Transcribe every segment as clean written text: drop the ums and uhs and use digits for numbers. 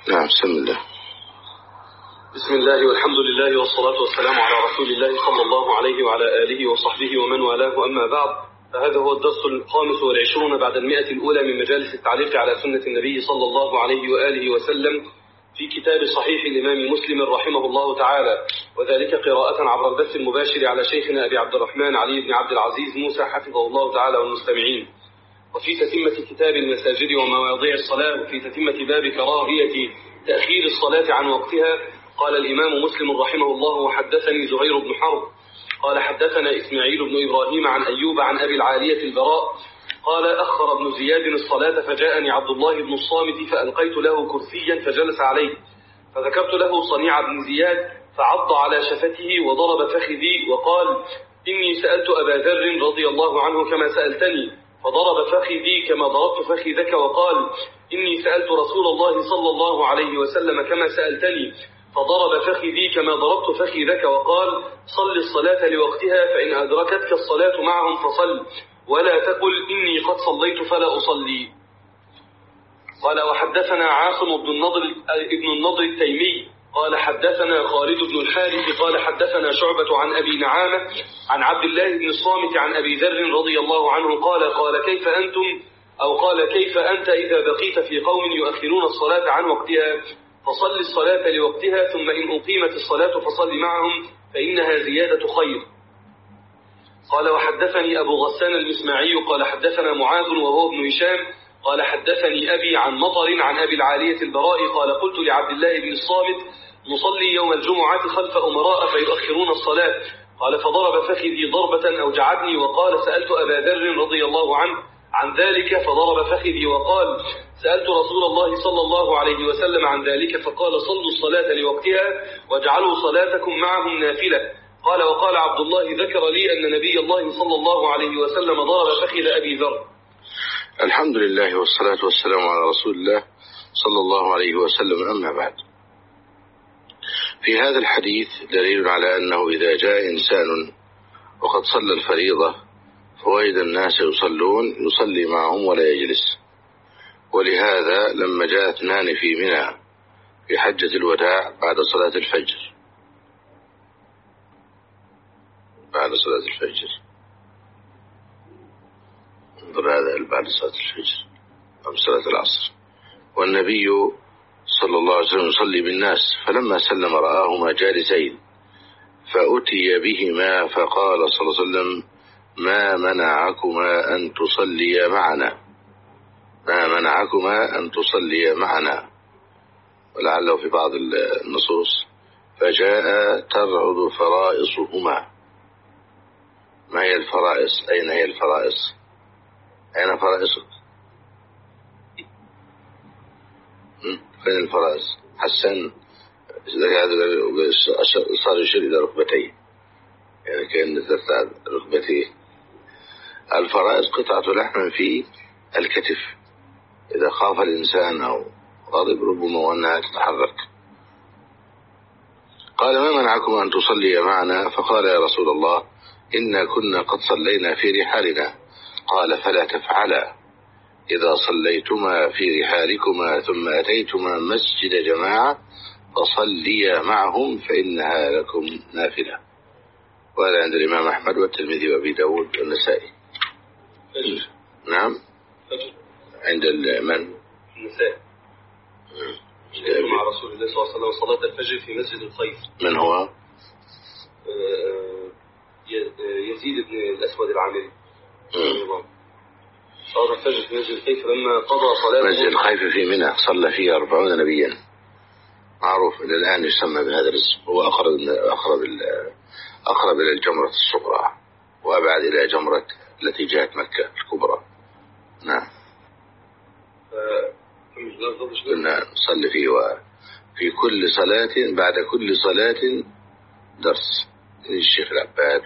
نعم، بسم الله. بسم الله والحمد لله والصلاة والسلام على رسول الله صلى الله عليه وعلى آله وصحبه ومن والاه، أما بعد، فهذا هو الدرس 25 بعد 100 الأولى من مجالس التعليق على سنة النبي صلى الله عليه وآله وسلم في كتاب صحيح الإمام مسلم رحمه الله تعالى، وذلك قراءة عبر البث المباشر على شيخنا أبي عبد الرحمن علي بن عبد العزيز موسى حفظه الله تعالى والمستمعين. وفي تتمة كتاب المساجد ومواضيع الصلاة، وفي تتمة باب كراهية تأخير الصلاة عن وقتها، قال الإمام مسلم رحمه الله: وحدثني زهير بن حرب قال حدثنا إسماعيل بن إبراهيم عن أيوب عن أبي العالية البراء قال: أخر ابن زياد الصلاة فجاءني عبد الله بن الصامت فألقيت له كرسيا فجلس عليه، فذكرت له صنيع بن زياد فعض على شفته وضرب فخذي وقال: إني سألت أبا ذر رضي الله عنه كما سألتني، فضرب فخذي كما ضربت فخذك، وقال: إني سألت رسول الله صلى الله عليه وسلم كما سألتني، فضرب فخذي كما ضربت فخذك، وقال: صل الصلاة لوقتها، فإن أدركتك الصلاة معهم فصل، ولا تقل إني قد صليت فلا أصلي. قال: وحدثنا عاصم بن النضر التيمي قال حدثنا خالد بن الحارث قال حدثنا شعبة عن أبي نعامة عن عبد الله بن الصامت عن أبي ذر رضي الله عنه قال: كيف أنتم، أو قال: كيف أنت إذا بقيت في قوم يؤخرون الصلاة عن وقتها، فصل الصلاة لوقتها، ثم إن أقيمت الصلاة فصل معهم، فإنها زيادة خير. قال: وحدثني أبو غسان المسماعي قال حدثنا معاذ وهو ابن هشام قال حدثني أبي عن مطر عن أبي العالية البراء قال: قلت لعبد الله بن الصامت: نصلي يوم الجمعة خلف أمراء فيؤخرون الصلاة. قال: فضرب فخذي ضربة أوجعتني، وقال: سألت أبا ذر رضي الله عنه عن ذلك فضرب فخذي، وقال: سألت رسول الله صلى الله عليه وسلم عن ذلك فقال: صلوا الصلاة لوقتها واجعلوا صلاتكم معهم نافلة. قال: وقال عبد الله: ذكر لي أن نبي الله صلى الله عليه وسلم ضرب فخذ أبي ذر. الحمد لله والصلاة والسلام على رسول الله صلى الله عليه وسلم، أما بعد. في هذا الحديث دليل على أنه إذا جاء إنسان وقد صلى الفريضة فوجد الناس يصلون يصلي معهم ولا يجلس. ولهذا لما جاء اثنان في منى في حجة الوداع بعد صلاة الفجر انظر هذا بعد صلاة الفجر أم صلاة العصر، والنبي صلى الله عليه وسلم يصلي بالناس، فلما سلم رآهما جالسين فأتي بهما فقال صلى الله عليه وسلم: ما منعكما أن تصليا معنا، ولعله في بعض النصوص: فجاء ترعد فرائصهما. ما هي الفرائص؟ أين هي الفرائص؟ أين فرائصك؟ فين الفرائص؟ حسن صار يشير إلى ركبتيه، يعني كأن ترتعد ركبتيه. الفرائص قطعة لحم في الكتف، إذا خاف الإنسان أو غضب ربما وأنها تتحرك. قال: ما منعكم أن تصلي معنا؟ فقال: يا رسول الله، إنا كنا قد صلينا في رحالنا. قال: فلا تفعلا، إذا صليتما في رحالكما ثم أتيتما مسجد جماعة فصليا معهم فإنها لكم نافلة. وهذا عند الإمام أحمد والترمذي وأبي داود والنسائي. نعم، عند من؟ النسائي. مع رسول الله صلى الله عليه وسلم صلاة الفجر في مسجد الخيف. من هو؟ يزيد بن الأسود العامري. صلاة الفجر في مسجد الخيف لما قضى صلاة مسجد الخيف في منى صلى فيه 40 نبيا، معروف إلى الآن يسمى بهذا الاسم. هو أقرب إلى الجمرة الصغرى وأبعد إلى جمرة التي جاءت مكة الكبرى. نعم، كنا نصلي فيه، وفي كل صلاة بعد كل صلاة درس الشيخ العباد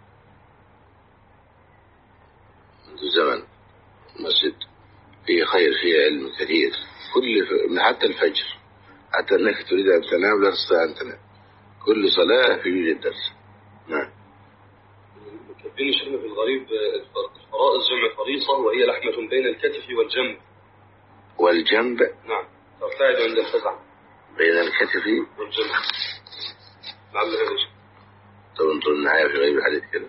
منذ زمن. مسجد فيه خير، فيه علم كثير، حتى الفجر، حتى أنك تريد أن تنام لا تستطيع أن تنام، كل صلاة في يوجد درس. نعم. كاتبين شيخنا في الغريب: الفرائض جمع فريصة، وهي لحمة بين الكتف والجنب. والجنب؟ نعم، ترتعد عند الفزع. بين الكتف والجنب. لعل هذا شيء. طب انظر النهاية في غير الحديث كده.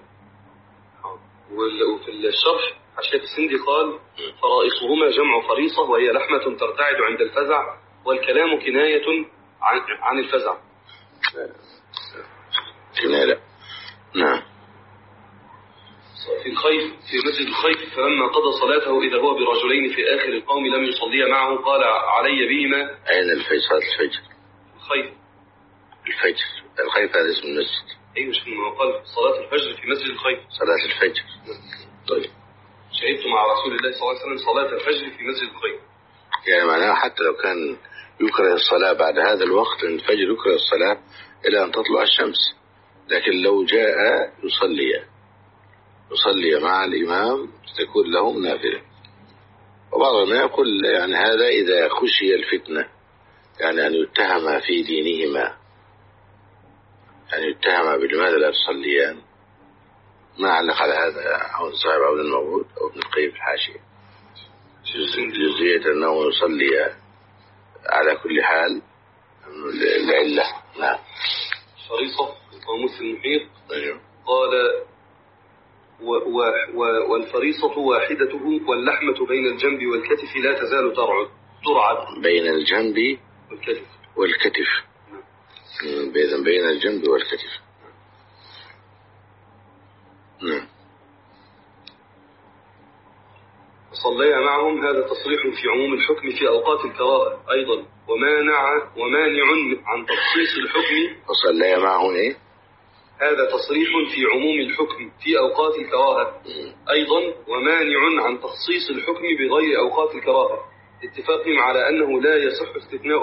وفي الشرح حاشية السندي قال فرائصهما جمع فريصة وهي لحمة ترتعد عند الفزع، والكلام كناية عن الفزع. كناية لا. نعم. في الخيف في مسجد الخيف فلما قضى صلاته إذا هو برجلين في آخر القوم لم يصليا معه قال علي بهما. أين الفجر؟ صلاة الفجر. الخيف. الفجر. الخيف هذا اسم المسجد. أيوة ما قال صلاة الفجر في مسجد الخيف. صلاة الفجر. طيب. شهدت مع رسول الله صلى الله عليه وسلم صلاة الفجر في مسجد الخيف. يعني معناه حتى لو كان يكره الصلاة بعد هذا الوقت، الفجر يكره الصلاة إلى أن تطلع الشمس، لكن لو جاء يصلي مع الإمام تكون لهم نافلة. وبعضهم يقول يعني هذا إذا خشي الفتنة، يعني أن يتهم في دينهما، يعني يتهم بلماذا لا تصليان. ما علق على هذا عون صاحب عبد الموجود أو ابن القيم في الحاشية جزئية أنه يصلي على كل حال العلة. نعم. فريصة قاموس المحيط أيوه. قال والفريصة واحدته واللحمة بين الجنب والكتف لا تزال ترعد. بين الجنب والكتف. بين الجنب والكتف. نعم. صلي معهم هذا تصريح في عموم الحكم في أوقات الكراهة أيضا، ومانع عن تخصيص الحكم. وصلي معهم إيه؟ هذا تصريح في عموم الحكم في أوقات الكراهة أيضا، ومانع عن تخصيص الحكم بغير أوقات الكراهة، اتفاقهم على أنه لا يصح استثناء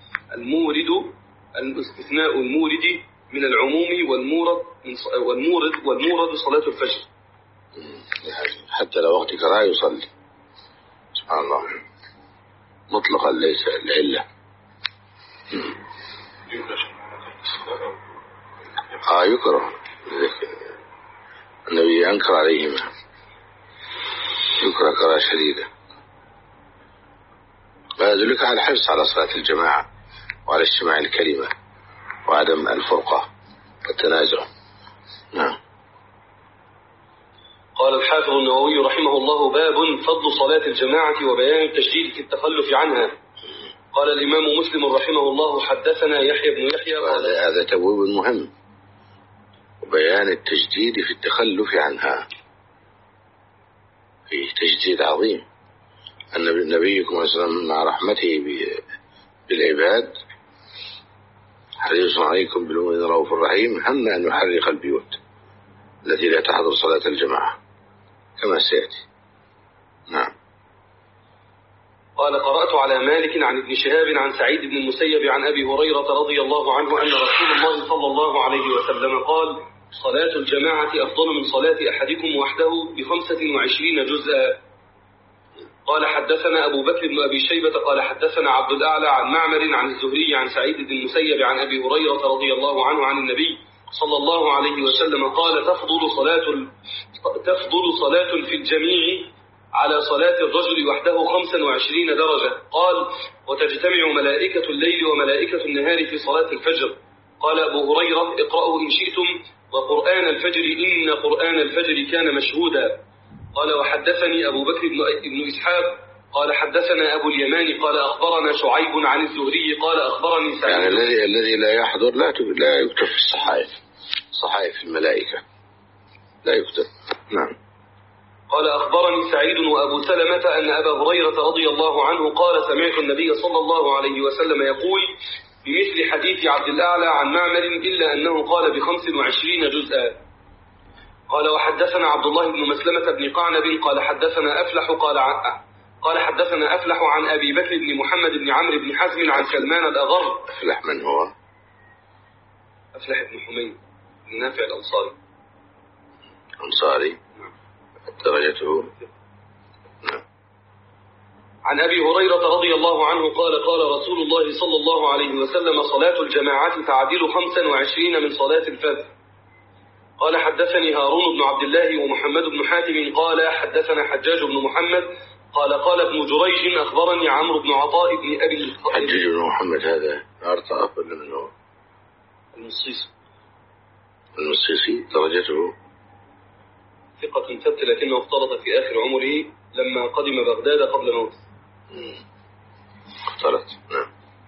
المورد من العموم والمورد صلاة الفجر. حتى لو وقت كراهة يصلي. سبحان الله. مطلقا ليس العلة. يكره. النبي أنكر عليهما، يكره كراهة شديدة. ويدلك على الحرص على صلاة الجماعة وعلى اجتماع الكلمة وعدم الفرقة والتنازع. نعم. قال الحافظ النووي رحمه الله باب فضل صلاة الجماعة وبيان التشديد في التخلف عنها. قال الإمام مسلم رحمه الله حدثنا يحيى بن يحيى. هذا تبويب مهم، وبيان التجديد في التخلف عنها فيه تجديد عظيم. النبي صلى الله عليه وسلم مع رحمته بالعباد حريص عليكم بالمؤمنين رؤوف رحيم، هم أن يحرق البيوت التي لا تحضر صلاة الجماعة كما سيأتي. نعم. قال قرأت على مالك عن ابن شهاب عن سعيد بن المسيب عن أبي هريرة رضي الله عنه أن رسول الله صلى الله عليه وسلم قال صلاة الجماعة أفضل من صلاة أحدكم وحده ب25 جزءا. قال حدثنا أبو بكر بن أبي شيبة قال حدثنا عبد الأعلى عن معمر عن الزهري عن سعيد بن المسيب عن أبي هريرة رضي الله عنه عن النبي صلى الله عليه وسلم قال تفضل صلاة في الجميع على صلاة الرجل وحده 25 درجة. قال وتجتمع ملائكة الليل وملائكة النهار في صلاة الفجر. قال أبو هريرة اقرأوا إن شئتم وقرآن الفجر إن قرآن الفجر كان مشهودا. قال وحدثني أبو بكر بن إسحاق قال حدثنا أبو اليمان قال أخبرنا شعيب عن الزهري قال أخبرني سعيد. يعني الذي لا يحضر لا يكتب في صحائف الملائكة لا يكتب. نعم. قال أخبرني سعيد وأبو سلمة أن أبا هريرة رضي الله عنه قال سمعت النبي صلى الله عليه وسلم يقول بمثل حديث عبد الأعلى عن معمر إلا أنه قال ب25 جزءا. قال وحدثنا عبد الله بن مسلمة بن قعنب قال حدثنا أفلح قال حدثنا أفلح عن أبي بكر بن محمد بن عمرو بن حزم عن سلمان الأغر. أفلح من هو؟ أفلح بن حميد بن نافع الأنصاري. أنصاري درجته. نعم. عن أبي هريرة رضي الله عنه قال قال رسول الله صلى الله عليه وسلم صلاة الجماعة تعدل 25 من صلاة الفجر. قال حدثني هارون بن عبد الله ومحمد بن حاتم قال حدثنا حجاج بن محمد قال قال ابن جريج أخبرني عمرو بن عطاء بن أبي حجاج بن محمد هذا أرطأ ولا من هو؟ المصيصي درجته ثقة ثبت، لكنه اختلط في آخر عمره لما قدم بغداد قبل موته. اختلط. نعم.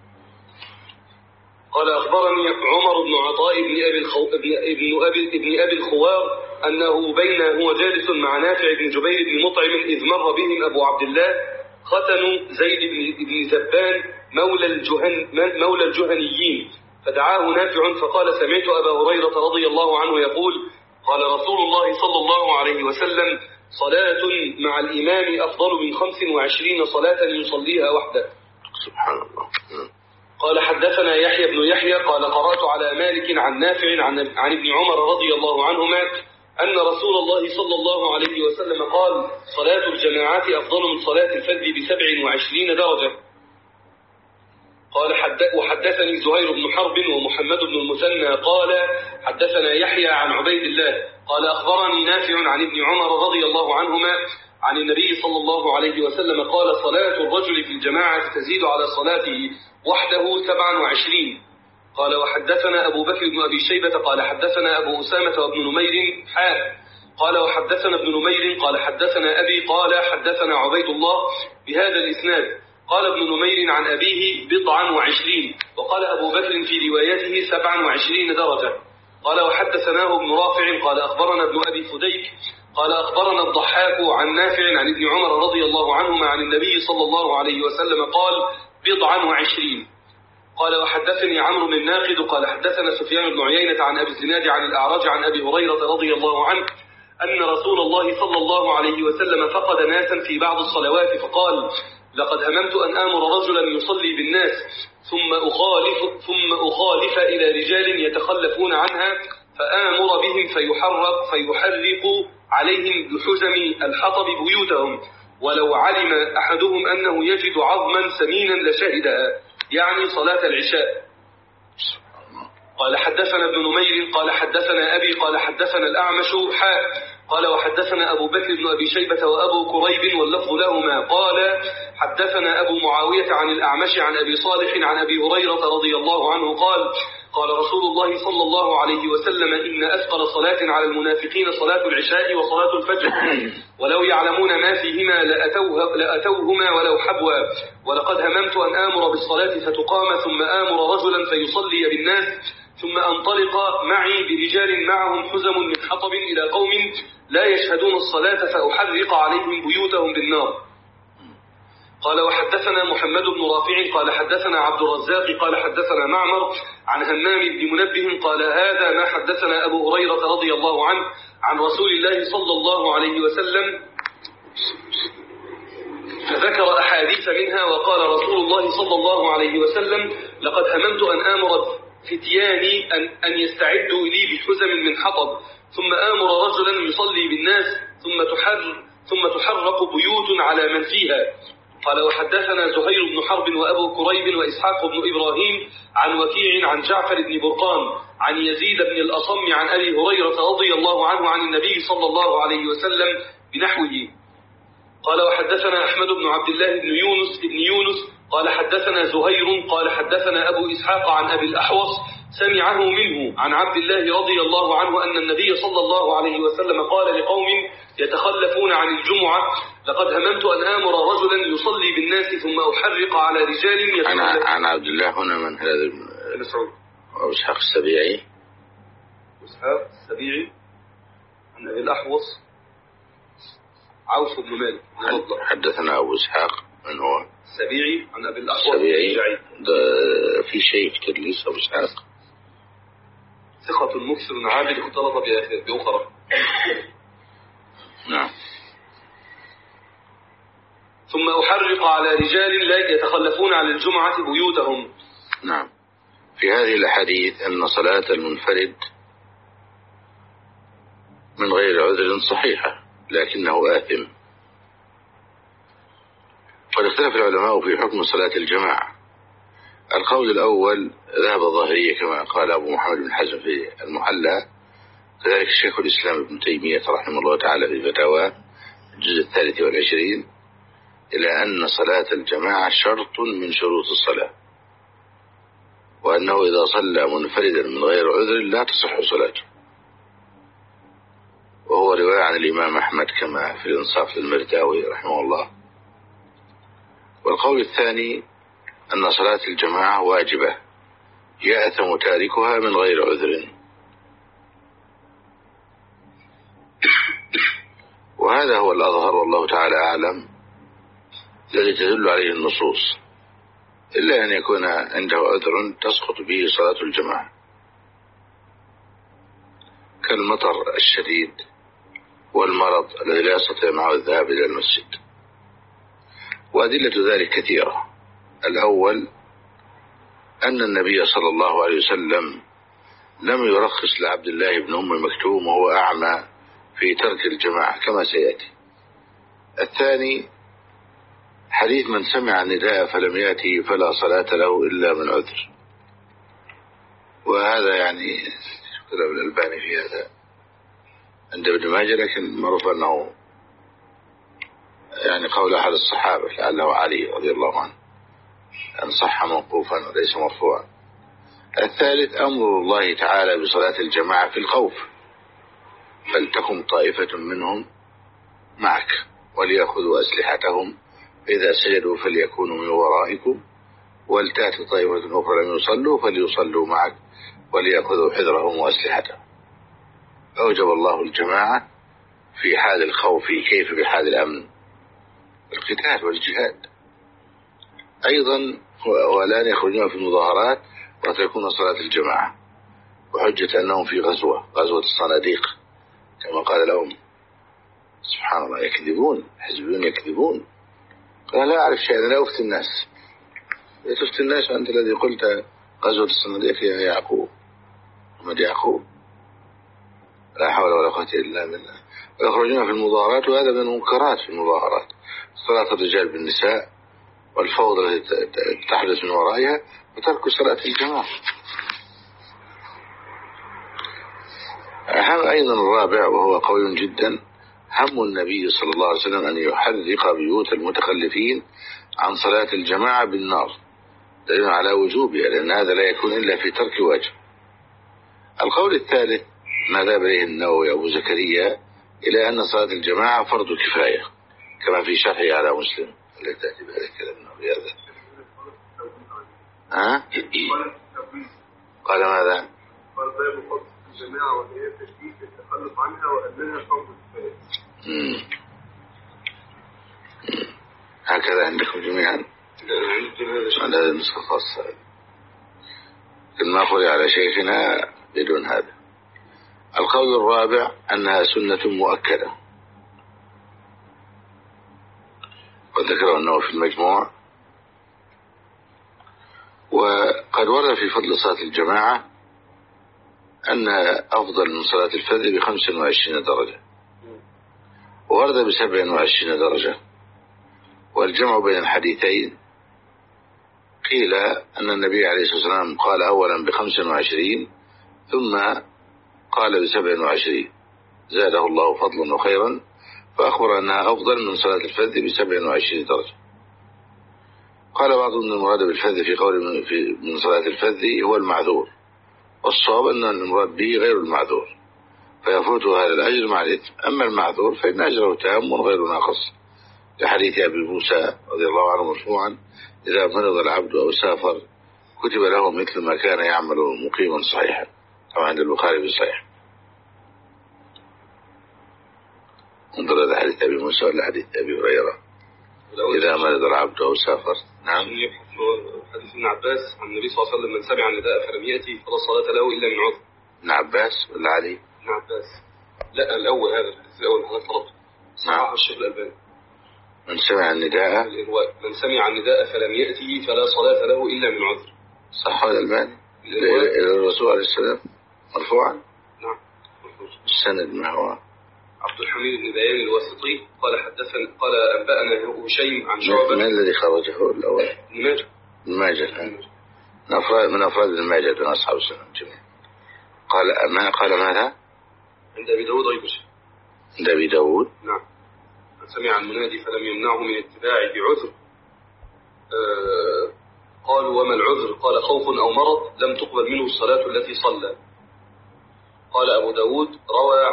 قال أخبرني عمر بن عطاء ابن أبي الخوار أنه بين هو جالس مع نافع بن جبير بن مطعم إذ مر بهم أبو عبد الله ختن زيد بن زبان مولى الجهنيين، فدعاه نافع فقال سمعت أبا هريرة رضي الله عنه يقول قال رسول الله صلى الله عليه وسلم صلاة مع الإمام أفضل من 25 صلاة يصليها وحده. سبحان الله. قال حدثنا يحيى بن يحيى قال قرأت على مالك عن نافع عن ابن عمر رضي الله عنهما أن رسول الله صلى الله عليه وسلم قال صلاة الجماعات أفضل من صلاة الفذ ب27 درجة. قال وحدثني زهير بن حرب ومحمد بن المثنى قال حدثنا يحيى عن عبيد الله قال أخبرني نافع عن ابن عمر رضي الله عنهما عن النبي صلى الله عليه وسلم قال صلاة الرجل في الجماعة تزيد على صلاته وحده 27. قال وحدثنا أبو بكر بن أبي شيبة قال حدثنا أبو أسامة وابن نمير قال وحدثنا ابن نمير قال حدثنا أبي قال حدثنا عبيد الله بهذا الإسناد. قال ابن نمير عن أبيه 27 وقال أبو بكر في روايته 27 درجة. قال وحدثناه ابن رافع قال أخبرنا ابن أبي فديك قال أخبرنا الضحاك عن نافع عن ابن عمر رضي الله عنهما عن النبي صلى الله عليه وسلم قال 27. قال وحدثني عمرو بن الناقد قال حدثنا سفيان بن عيينة عن أبي الزناد عن الأعرج عن أبي هريرة رضي الله عنه أن رسول الله صلى الله عليه وسلم فقد ناسا في بعض الصلوات فقال لقد هممت أن آمر رجلا يصلي بالناس ثم أخالف إلى رجال يتخلفون عنها فآمر بهم فيحرق عليهم بحزم الحطب بيوتهم ولو علم أحدهم أنه يجد عظما سمينا لشهدها، يعني صلاة العشاء. قال حدثنا ابن نمير قال حدثنا أبي قال حدثنا الأعمش قال وحدثنا أبو بكر بن أبي شيبة وأبو كريب واللفظ لهما قال حدثنا أبو معاوية عن الأعمش عن أبي صالح عن أبي هريرة رضي الله عنه قال رسول الله صلى الله عليه وسلم إن أثقل صلاة على المنافقين صلاة العشاء وصلاة الفجر ولو يعلمون ما فيهما لأتوهما ولو حبوا ولقد هممت أن آمر بالصلاة فتقام ثم آمر رجلا فيصلي بالناس ثم أنطلق معي برجال معهم حزم من حطب إلى قوم لا يشهدون الصلاة فأحرق عليهم بيوتهم بالنار. قال وحدثنا محمد بن رافع قال حدثنا عبد الرزاق قال حدثنا معمر عن همام بن منبه قال هذا ما حدثنا أبو هريرة رضي الله عنه عن رسول الله صلى الله عليه وسلم فذكر أحاديث منها وقال رسول الله صلى الله عليه وسلم لقد هممت أن آمر فتياني أن يستعدوا لي بحزم من حطب ثم آمر رجلا يصلي بالناس ثم تحرق بيوت على من فيها. قال وحدثنا زهير بن حرب وأبو كريب وإسحاق بن إبراهيم عن وكيع عن جعفر بن برقان عن يزيد بن الأصم عن أبي هريرة رضي الله عنه عن النبي صلى الله عليه وسلم بنحوه. قال وحدثنا أحمد بن عبد الله بن يونس قال حدثنا زهير قال حدثنا أبو إسحاق عن أبي الأحوص سمعه منه عن عبد الله رضي الله عنه أن النبي صلى الله عليه وسلم قال لقوم يتخلفون عن الجمعة لقد هممت أن آمر رجلا يصلي بالناس ثم أحرق على رجال عن عبد الله هنا من هذا مسعود أبو إسحاق السبيعي عن أبي الأحوص عوف بن مالك. حدثنا أبو إسحاق من هو السبيعي عن أبي الأحوص السبيعي في شيء في تدليس أبو إسحاق ثقة مكثر عادل اختلط بأخرى. نعم. ثم أحرق على رجال لا يتخلفون عن الجمعة بيوتهم. نعم. في هذه الحديث أن صلاة المنفرد من غير عذر صحيحة لكنه آثم. قد اختلف العلماء في حكم صلاة الجماعة. القول الأول ذهب الظاهرية كما قال أبو محمد بن حزم في المحلى، كذلك الشيخ الإسلام ابن تيمية رحمه الله تعالى في فتاوى الجزء 23 إلى أن صلاة الجماعة شرط من شروط الصلاة، وأنه إذا صلى منفردا من غير عذر لا تصح صلاته، وهو رواية عن الإمام أحمد كما في الإنصاف للمرداوي رحمه الله. والقول الثاني أن صلاة الجماعة واجبة يأثم تاركها من غير عذر، وهذا هو الأظهر والله تعالى أعلم الذي تدل عليه النصوص، إلا أن يكون عنده عذر تسقط به صلاة الجماعة كالمطر الشديد والمرض الذي لا يستطيع معه الذهاب إلى المسجد. وأدلة ذلك كثيرة. الأول أن النبي صلى الله عليه وسلم لم يرخص لعبد الله بن أم مكتوم وهو أعمى في ترك الجماعة كما سيأتي. الثاني حديث من سمع النداء فلم يأتي فلا صلاة له إلا من عذر، وهذا يعني كلام الألباني في هذا عند ابن ماجه، لكن معروف أنه يعني قول أحد الصحابة لعله علي رضي الله عنه أن صح موقوفا وليس مرفوعا. الثالث أمر الله تعالى بصلاة الجماعة في الخوف، فلتكن طائفة منهم معك وليأخذوا أسلحتهم فإذا سجدوا فليكونوا من ورائكم ولتأتي طائفة أخرى لم يصلوا فليصلوا معك وليأخذوا حذرهم وأسلحتهم. أوجب الله الجماعة في حال الخوف، كيف بحال الأمن؟ القتال والجهاد. أيضا ولان يخرجون في المظاهرات وتكون صلاة الجماعة، وحجة أنهم في غزوة الصناديق كما قال لهم. سبحان الله، يكذبون، حزبيون يكذبون. قال لا أعرف شيئا، لا أفتي الناس. لا تفتي الناس وأنت الذي قلت غزوة الصناديق يا يعقوب محمد يعقوب، لا حول ولا قوة إلا بالله. ويخرجون في المظاهرات، وهذا من المنكرات في المظاهرات صلاة الرجال بالنساء والفوضى التي تحدث من ورائها وترك صلاة الجماعة. أيضا الرابع وهو قوي جدا، هم النبي صلى الله عليه وسلم أن يحرق بيوت المتخلفين عن صلاة الجماعة بالنار، دليل على وجوبها، لأن هذا لا يكون إلا في ترك واجب. القول الثالث ما ذهب إليه النووي أبو زكريا إلى أن صلاة الجماعة فرض كفاية كما في شرحه على مسلم الذي تأتي بهذا الكلام هذا. قال ماذا؟ قال باب فضل الجماعة وهي تشديد التخلف عنها وأنها فرض كفاية. هكذا عندكم جميعا؟ على هذه النسخة الخاصة ما قرئ على شيخنا بدون هذا. القول الرابع أنها سنة مؤكدة، وذكره أنه في المجموع. وقد ورد في فضل صلاة الجماعة أن أفضل من صلاة الفجر ب25 درجة، وورد ب27 درجة. والجمع بين الحديثين قيل أن النبي عليه الصلاة والسلام قال أولا ب25 ثم قال ب27، زاده الله فضلا وخيرا، فأخبر أنها أفضل من صلاة الفجر ب27 درجة. قال بعض من المراد بالفجر في قول من صلاة الفجر هو المعذور، والصواب أن المراد به غير المعذور فيفوت هذا الأجر مع الإثم، أما المعذور فإن أجره تام غير ناقص، لحديث أبي موسى رضي الله عنه مرفوعا إذا مرض العبد أو سافر كتب له مثل ما كان يعمل مقيما صحيحا، طبعا عند البخاري في الصحيح. انظر هذا حديث أبي موسى ولا حديث أبي هريرة إذا مرض العبد أو سافر. نعم. حديث ابن عباس عن النبي صلى الله عليه وسلم من سمع النداء فلم يأتي فلا صلاة له إلا من عذر. ابن عباس ولا علي؟ ابن عباس. لا الأول، هذا الحديث الأول هذا طلب صححه الشيخ الألباني. من سمع النداء من سمع النداء فلم يأتي فلا صلاة له إلا من عذر. صححه الألباني إلى الرسول عليه السلام مرفوعا. نعم. السند ما هو؟ عبد الحميد بن بيان الواسطي قال حدثنا قال أنبأنا هشيم عن شعبة. من الذي خرجه الأول؟ ابن ماجه. من أفراد ابن ماجه من أصحاب السنة جميعا. قال ماذا؟ عند أبي داود أيضا. عند أبي داود. نعم. من سمع المنادي فلم يمنعه من اتباعه بعذر. قالوا وما العذر؟ قال خوف أو مرض لم تقبل منه الصلاة التي صلى. قال أبو داود روى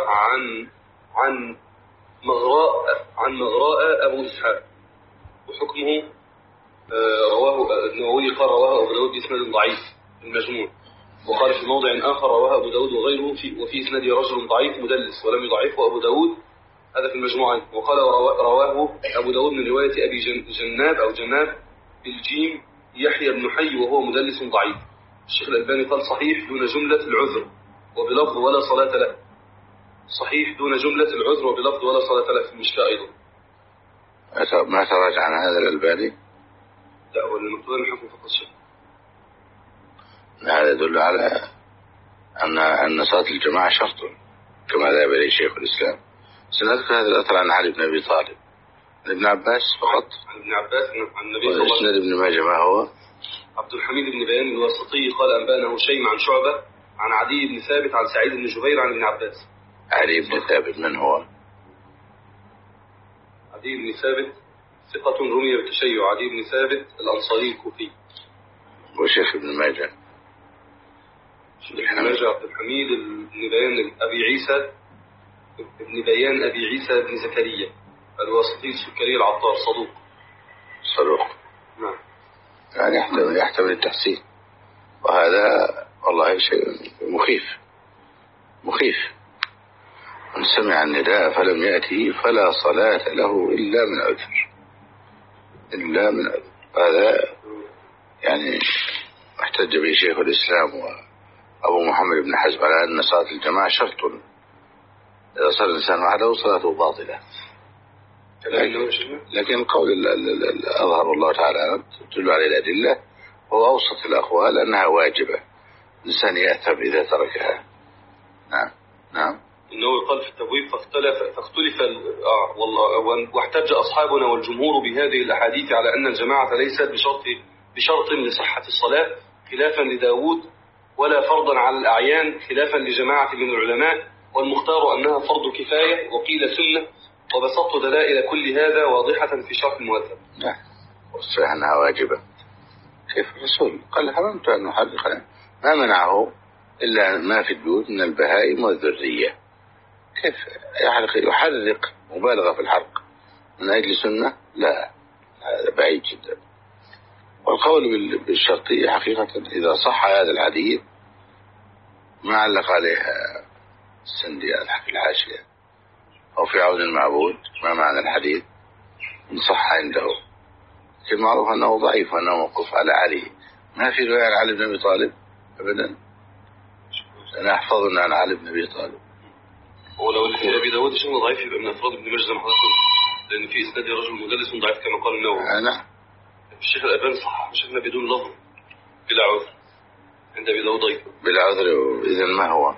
عن مغراء أبو إسحاق وحكمه رواه النووي قال رواه أبو داود بإسناد ضعيف المجموع، وقال في موضع آخر رواه أبو داود وغيره وفي إسناد رجل ضعيف مدلس ولم يضعفه أبو داود، هذا في المجموعة. وقال رواه أبو داود من رواية أبي جناب بالجيم يحيى بن حي وهو مدلس ضعيف. الشيخ الألباني قال صحيح دون جملة العذر وبلفظ ولا صلاة له. صحيح دون جملة العذر وبلفظ ولا صلاة له في المشكاة أيضا. ما تراجع عن هذا الألباني؟ لا، هو المكتوب الحكم فقط شيء. هذا يدل على أن صلاة الجماعة شرط كما ذهب إليه شيخ الإسلام. سنذكر هذا الأثر عن علي بن أبي طالب. عن ابن عباس فقط. عن ابن عباس عن النبي صلى الله عليه وسلم. ابن ماجه ما هو؟ عبد الحميد بن بيان الواسطي قال أنبأنا هشيم عن شعبة عن عدي بن ثابت عن سعيد بن جبير عن ابن عباس. علي بن ثابت من هو؟ عدي بن ثابت ثقة رمي بالتشيع. عدي بن ثابت الأنصاري الكوفي. وشيخ ابن ماجه؟ ابن ماجه عبد الحميد بن بيان أبي عيسى بن زكريا الواسطي السكري العطار صدوق. نعم. يعني يحتمل التحسين، وهذا والله شيء مخيف. من سمع النداء فلم يأتي فلا صلاة له إلا من عذر. هذا يعني احتج به شيخ الإسلام وأبو محمد بن حزم على أن صلاة الجماعة شرط، إذا صلى الإنسان وحده صلاته باطلة. لكن قول أظهر الله تعالى تدل عليه الأدلة هو أوسط الأقوال أنها واجبة، الإنسان يأثم إذا تركها. نعم. إنه قال في التبويب فاختلف واحتج أصحابنا والجمهور بهذه الأحاديث على أن الجماعة ليست بشرط لصحة الصلاة خلافا لداود، ولا فرضا على الأعيان خلافا لجماعة من العلماء، والمختار أنها فرض كفاية وقيل سنة، وبسطت دلائل كل هذا واضحة في شرح المؤثر. نعم، والصحيح أنها واجبة. كيف الرسول قال حرمت أن أحرق، ما منعه إلا ما في البيوت من البهائم والذرية. كيف يحرق مبالغة في الحرق من أجل سنة؟ لا، هذا بعيد جدا. والقول بالشرطية حقيقة إذا صح هذا الحديث ما علق عليها السندي في الحاشية أو في عون المعبود ما معنى الحديث إن صح عنده، لكن معروف أنه ضعيف وأنه موقوف على علي، ما في رواية عن علي بن أبي طالب أبدا. أنا أحفظنا عن علي بن أبي طالب. ولو اللي في أبي داود شيء ضعيف يبقى من أفراد ابن ماجه زي ما حضرتك، لأن في إسناد رجل مدلس ضعيف كما قال النووي. نعم. الشيخ الألباني صح شيخنا بدون لفظ بلا عذر عند أبي داود ضعيف بلا عذر. إذا ما هو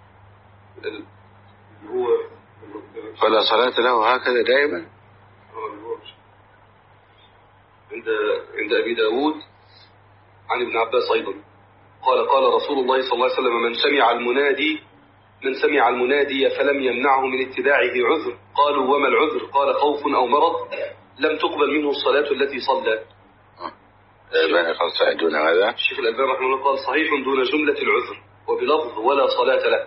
فلا صلاة له هكذا دائما. عند أبي داود عن ابن عباس أيضا قال رسول الله صلى الله عليه وسلم من سمع المنادي فلم يمنعه من اتباعه عذر. قالوا وما العذر؟ قال خوف أو مرض لم تقبل منه الصلاة التي صلى. الألباني قال صحيح دون هذا. الشيخ الألباني رحمه الله قال صحيح دون جملة العذر وبلفظ ولا صلاة له.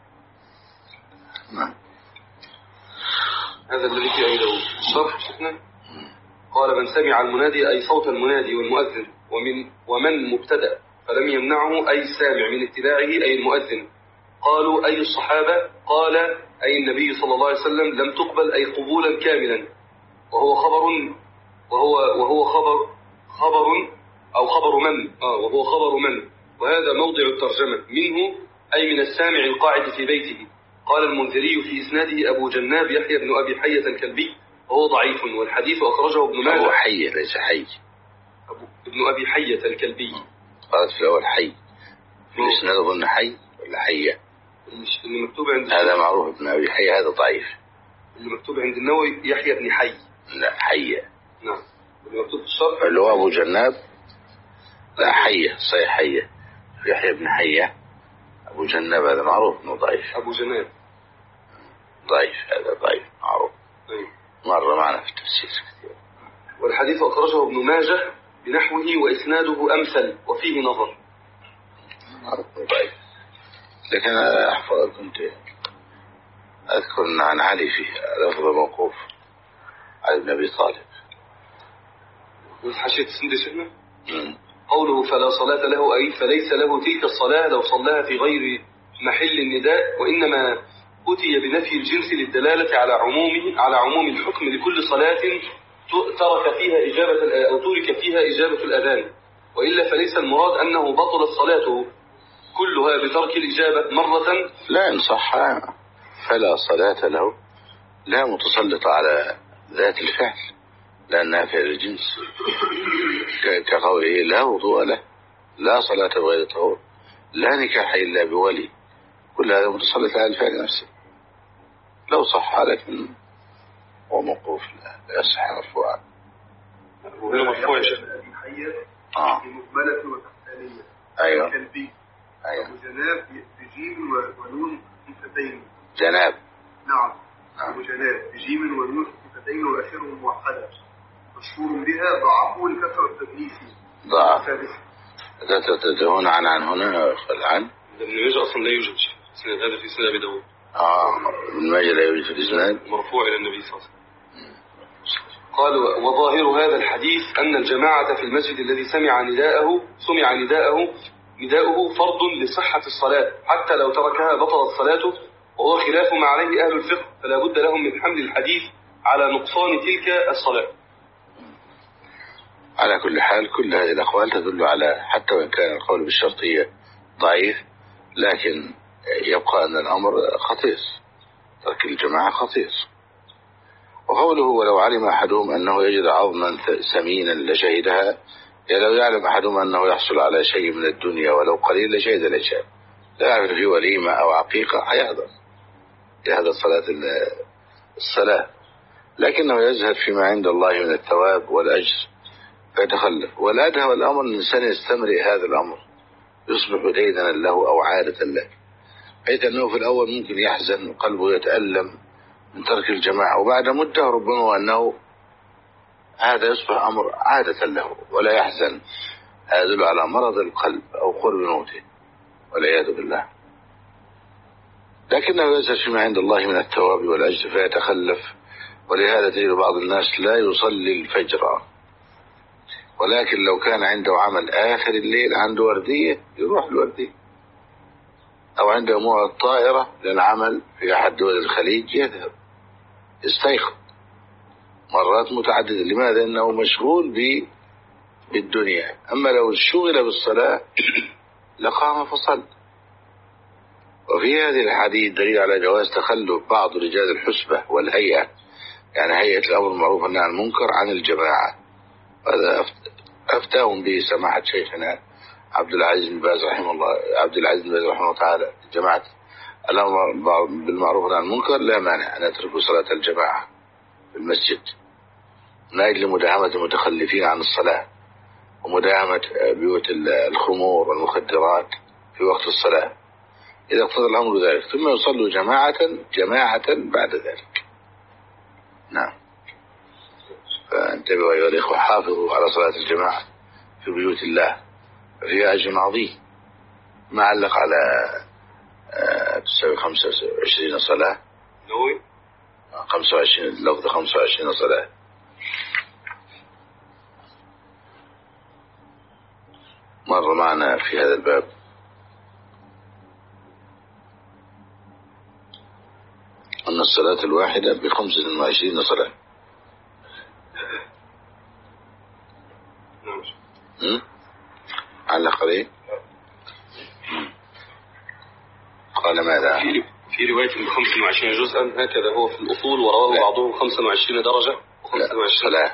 هذا الذي في أبي داود. شرح شيخنا قال من سمع المنادي أي صوت المنادي والمؤذن ومن مبتدأ فلم يمنعه أي السامع من اتباعه أي المؤذن. قالوا أي الصحابة؟ قال أي النبي صلى الله عليه وسلم لم تقبل أي قبولا كاملا، وهو خبر من وهذا موضع الترجمة منه أي من السامع القاعد في بيته. قال المنذري في إسناده أبو جناب يحيى بن أبي حية الكلبي وهو ضعيف، والحديث أخرجه ابن ماجه. أبو حية ليس حي. ابن أبي حية الكلبي. قالت في الأول حي، في الإسناد أظن حي ولا حية. اللي مكتوب عند هذا معروف ابن أبي حية، هذا ضعيف. اللي مكتوب عند النووي يحيى بن حي. لا حية. نعم. اللي مكتوب في الشرح اللي هو أبو جناب لا حية، صحيح حية. يحيى بن حية. أبو جناب هذا معروف إنه ضعيف. أبو جناب ضعيف، هذا ضعيف معروف. مر معنا في التفسير. والحديث أخرجه ابن ماجه بنحوه وإسناده أمثل وفيه نظر. لكن أنا أحفظ كنت أذكر أن عن علي فيه لفظ موقوف على ابن أبي طالب. حاشية السندس هنا قوله فلا صلاة له أي فليس له تلك الصلاة لو صلاها في غير محل النداء، وإنما أتي بنفي الجنس للدلالة على عموم الحكم لكل صلاة ترك فيها إجابة أو ترك فيها إجابة الأذان، وإلا فليس المراد أنه بطلت صلاته كلها بترك الإجابة مرة. لا إن صح فلا صلاة له لا متسلطة على ذات الفعل لأنها فعل الجنس، كقوله لا وضوء له، لا صلاة بغير طهور، لا نكاح إلا بولي، كل هذا متسلط على الفعل نفسه. لو صح لكن هو موقوف لا يصح مرفوعا. وهنا مرفوع يا شيخ. مهملة وتحتانية. أيوة. كالبي. أيوة. وجناب بجيم ونون خفيفتين. جناب. نعم. وجناب بجيم ونون خفيفتين وآخرهم موحدة. مشهور بها ضعفه لكثرة التدليس. ضعف. إذا تتدهون عن هنا فالعن. ابن ماجه أصلا لا يوجد شيء. هذا في سنة أبي داود. ابن ماجه لا يوجد في الإسناد. مرفوع إلى النبي صلى الله عليه وسلم. قال وظاهر هذا الحديث أن الجماعة في المسجد الذي سمع نداؤه فرض لصحة الصلاة، حتى لو تركها بطلت صلاته، وهو خلاف ما عليه أهل الفقه، فلا بد لهم من حمل الحديث على نقصان تلك الصلاة. على كل حال كل هذه الأقوال تدل على، حتى وإن كان القول بالشرطية ضعيف، لكن يبقى أن الأمر خطير، ترك الجماعة خطير. وقوله ولو علم أحدهم أنه يجد عظما سمينا لشهدها، يعني لو يعلم أحدهم أنه يحصل على شيء من الدنيا ولو قليل لشهد العشاء، لا يعرف في وليمة أو عقيقة يحضر الصلاة، لكنه يزهد فيما عند الله من الثواب والأجر فيتخلف. والأدهى والأمر أن الإنسان يستمرئ هذا الأمر، يصبح ديدنا له أو عادة له، حيث أنه في الأول ممكن يحزن وقلبه يتألم من ترك الجماعة، وبعد مدة ربما أنه هذا يصبح أمر عادة له ولا يحزن. هذا يدل على مرض القلب أو قرب موته والعياذ بالله. لكنه يزهد فيما عند الله من الثواب والأجر فيتخلف. ولهذا تجد بعض الناس لا يصلي الفجر، ولكن لو كان عنده عمل آخر الليل، عنده وردية يروح الوردية، أو عنده موعد طائرة للعمل في أحد دول الخليج يذهب يستيقظ مرات متعددة. لماذا؟ إنه مشغول بالدنيا. أما لو شغل بالصلاة لقام فصل. وفي هذه الحديث دليل على جواز تخلف بعض رجال الحسبة والهيئة، يعني هيئة الأمر المعروف والنهي عن المنكر، عن الجماعة. هذا أفتاهم به سماحة شيخنا عبد العزيز بن باز رحمه الله تعالى. جماعة الأمر بالمعروف والنهي عن المنكر لا مانع أن يتركوا صلاة الجماعة في المسجد من أجل مداهمة المتخلفين عن الصلاة ومداهمة بيوت الخمور والمخدرات في وقت الصلاة إذا اقتضى الأمر ذلك، ثم يصلوا جماعة بعد ذلك. نعم. فانتبهوا أيها الإخوة، حافظوا على صلاة الجماعة في بيوت الله، فيها أجر عظيم. ما علق على تساوي 25 صلاة، 25 لفظ 25 صلاة. مر معنا في هذا الباب أن الصلاة الواحدة ب25 صلاة. علق عليه قال ماذا؟ في رواية ب25 جزءا هكذا هو في الأصول، ورواه بعضهم 25 درجة و25 صلاة.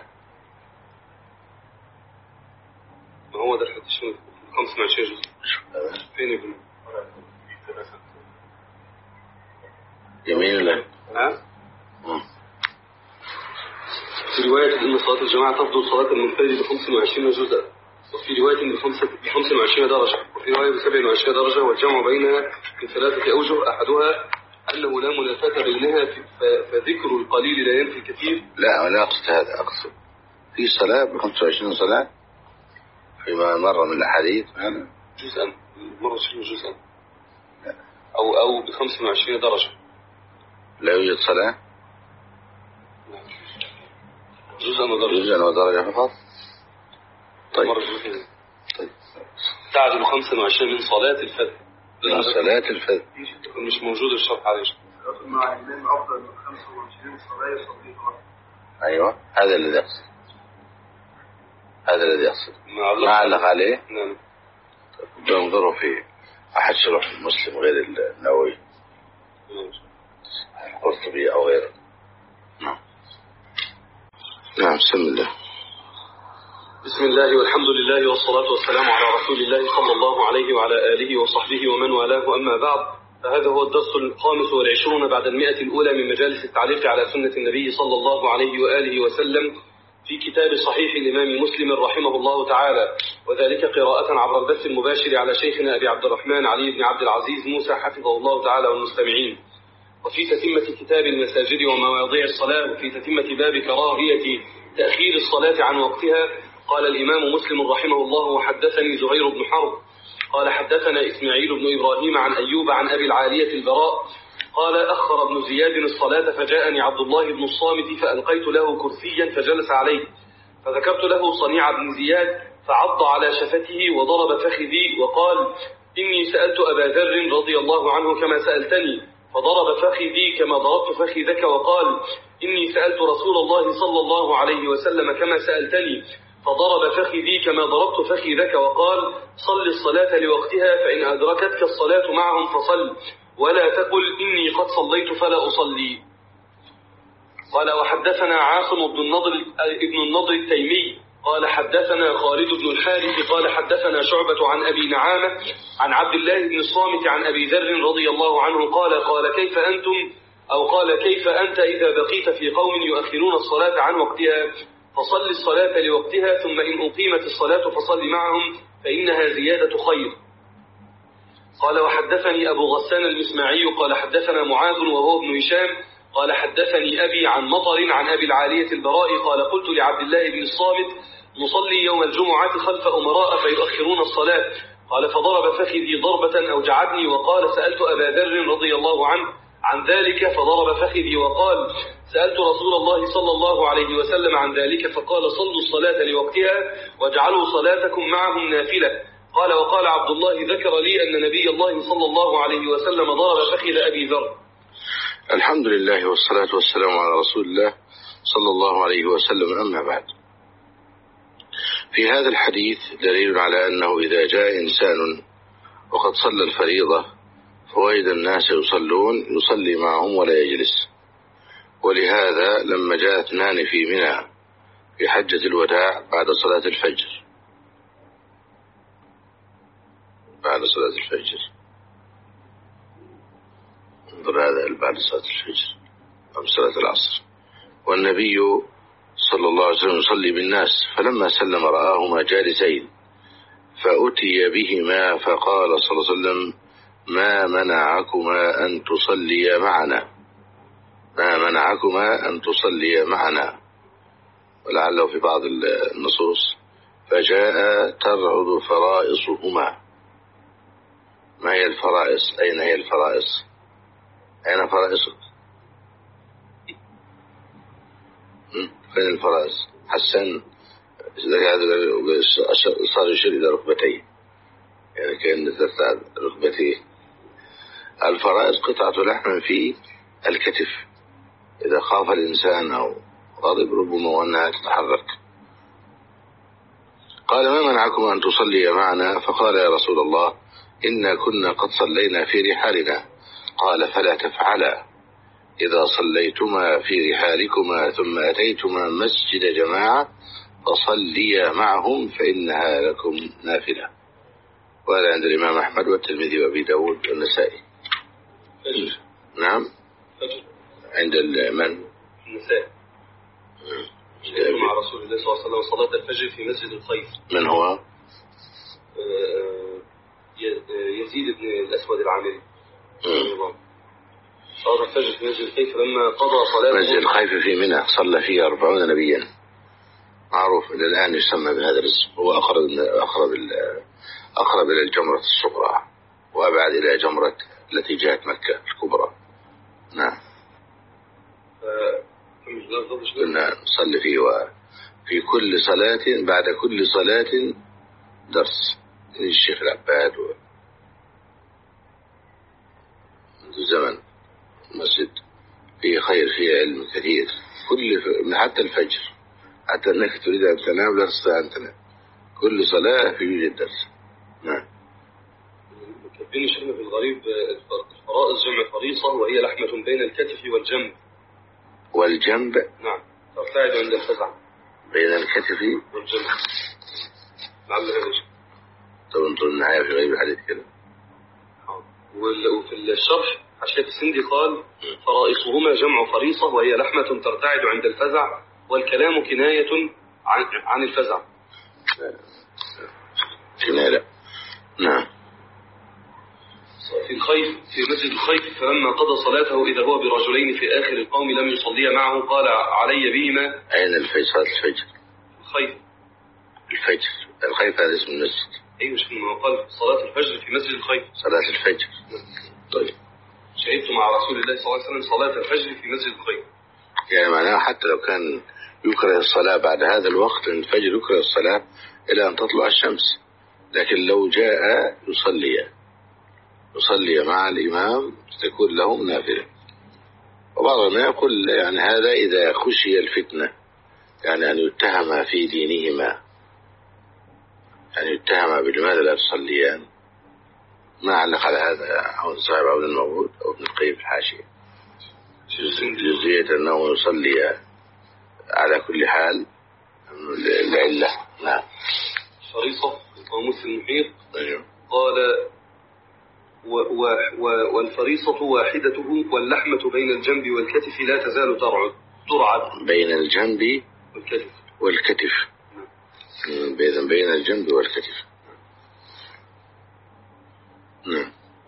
ما هو ده الحديث 25 جزء فين ابن يمين الله؟ في رواية أن صلاة الجماعة تفضل صلاة المنفرد ب25 جزءا، وفي رواية ب25 درجة، وفي رواية ب27 درجة، والجمع بينها من 3 أوجه، أحدها أنه لا منافاة بينها فذكر القليل لا ينفي الكثير. لا أنا أقصد هذا، أقصد في صلاة ب 25 صلاة فيما مر من الأحاديث هذا جزءا مرة جزءا أو ب 25 درجة. لا يوجد صلاة جزءا ودرجة فقط. طيب تعدل 25 من صلاة الفجر. من صلاة الفجر مش موجود الشرح عليه. مع الإمام أفضل من 25 صلاة يصليها. أيوة هذا الذي يقصد، هذا الذي يقصد ما علق عليه. نعم. بنظروا في أحد شروح المسلم غير النووي القرطبي أو غيره. نعم بسم الله. بسم الله والحمد لله والصلاة والسلام على رسول الله صلى الله عليه وعلى آله وصحبه ومن والاه، أما بعد، فهذا هو الدرس 25 بعد 100 الأولى من مجالس التعليق على سنة النبي صلى الله عليه وآله وسلم في كتاب صحيح الإمام مسلم رحمه الله تعالى، وذلك قراءة عبر البث المباشر على شيخنا أبي عبد الرحمن علي بن عبد العزيز موسى حفظه الله تعالى والمستمعين، وفي تتمة كتاب المساجد ومواضيع الصلاة، وفي تتمة باب كراهية تأخير الصلاة عن وقتها. قال الإمام مسلم رحمه الله: وحدثني زهير بن حرب قال حدثنا إسماعيل بن إبراهيم عن أيوب عن أبي العالية البراء قال: أخر ابن زياد الصلاة فجاءني عبد الله بن الصامت فألقيت له كرسيا فجلس عليه، فذكرت له صنيع بن زياد فعض على شفته وضرب فخذي وقال: إني سألت أبا ذر رضي الله عنه كما سألتني، فضرب فخذي كما ضربت فخذك، وقال: إني سألت رسول الله صلى الله عليه وسلم كما سألتني، فضرب فخذي كما ضربت فخذك، وقال: صل الصلاة لوقتها فإن أدركتك الصلاة معهم فصل، ولا تقل إني قد صليت فلا أصلي. قال: وحدثنا عاصم ابن النضر التيمي قال حدثنا خالد بن الحارث قال حدثنا شعبة عن أبي نعامة عن عبد الله بن الصامت عن أبي ذر رضي الله عنه قال كيف أنتم أو قال كيف أنت إذا بقيت في قوم يؤخرون الصلاة عن وقتها، فصل الصلاة لوقتها ثم إن أقيمت الصلاة فصل معهم فإنها زيادة خير. قال: وحدثني أبو غسان المسماعي قال حدثنا معاذ وهو ابن هشام قال حدثني أبي عن مطر عن أبي العالية البراء قال: قلت لعبد الله بن الصامت: نصلي يوم الجمعة خلف أمراء فيؤخرون الصلاة. قال: فضرب فخذي ضربة أوجعتني، وقال: سألت أبا ذر رضي الله عنه عن ذلك فضرب فخذي، وقال: سألت رسول الله صلى الله عليه وسلم عن ذلك فقال: صلوا الصلاة لوقتها واجعلوا صلاتكم معهم نافلة. قال: وقال عبد الله: ذكر لي أن نبي الله صلى الله عليه وسلم ضرب فخذ أبي ذر. الحمد لله والصلاة والسلام على رسول الله صلى الله عليه وسلم، أما بعد. في هذا الحديث دليل على أنه إذا جاء إنسان وقد صلى الفريضة فوجد الناس يصلون يصلي معهم ولا يجلس، ولهذا لما جاء اثنان في منى في حجة الوداع بعد صلاة الفجر انظر هذا بعد صلاة الفجر أم صلاة العصر، والنبي صلى الله عليه وسلم يصلي بالناس، فلما سلم رآهما جالسين فأتي بهما فقال صلى الله عليه وسلم: ما منعكما أن تصليا معنا، ولعله في بعض النصوص: فجاء ترعد فرائصهما. ما هي الفرائص؟ أين هي الفرائص؟ أين فرائصك؟ فين الفرائص؟ حسن صار يشير إلى ركبتيه، يعني كأن ترتعد ركبتيه. الفرائص قطعة لحم في الكتف، إذا خاف الإنسان أو غضب ربما أنها تتحرك. قال: ما منعكم أن تصلي معنا؟ فقال: يا رسول الله إنا كنا قد صلينا في رحالنا. قال: فلا تفعلا، إذا صليتما في رحالكما ثم أتيتما مسجد جماعة فصليا معهم فإنها لكم نافلة. وهذا عند الإمام أحمد والترمذي وأبي داود والنسائي. نعم. عند من؟ النسائي. مع رسول الله صلى الله عليه وسلم صلاة الفجر في مسجد الخيف. من هو؟ يزيد بن الأسود العامري. صلاة الفجر في مسجد الخيف لما قضى صلاته. مسجد الخيف في منى صلى فيه 40 نبيا، معروف إلى الآن يسمى بهذا الاسم. هو أقرب إلى الجمرة الصغرى وأبعد إلى جمرة التي جاءت مكة الكبرى. نعم. كنا نصلي فيه، وفي كل صلاة بعد كل صلاة درس الشيخ العباد منذ زمن. مسجد فيه خير، فيه علم كثير، حتى الفجر، حتى أنك تريد أن تنام لا تستطيع أن تنام، كل صلاة في يوجد درس. نعم. كاتبين شيخنا في الغريب الفرائض جمع فريصة وهي لحمة بين الكتف والجنب. نعم، ترتعد عند الفزع. بين الكتف والجنب. لعل هذا شيء. طب انظر النهاية في غيب الحديث كده. وفي الشرح حاشية السندي قال فرائصهما جمع فريصة وهي لحمة ترتعد عند الفزع، والكلام كناية عن الفزع. كناية. نعم. في مسجد الخيف فلما قضى صلاته إذا هو برجلين في آخر القوم لم يصلي معه قال علي بهما. أين الفجر؟ صلاة الفجر. الخيف هذا اسم المسجد. أيوة شنو قال صلاة الفجر في مسجد الخيف. صلاة الفجر. طيب. شهدت مع رسول الله صلى الله عليه وسلم صلاة الفجر في مسجد الخيف. يعني معناه حتى لو كان يكره الصلاة بعد هذا الوقت، الفجر يكره الصلاة إلى أن تطلع الشمس، لكن لو جاء يصلي مع الإمام تكون لهم نافلة. وبعضنا يقول يعني هذا إذا خشي الفتنة، يعني أن يتهم في دينهما، يعني يتهم بلماذا لا تصليان. ما علق على هذا عون صاحب عبد المولود أو ابن القيم في الحاشية جزئية أنه يصلي على كل حال العلة. نعم. فريصة ومسلم المحيط. أيوه. قال والفريصة واحدته واللحمة بين الجنب والكتف لا تزال ترعد. بين الجنب والكتف. بين الجنب والكتف. نعم.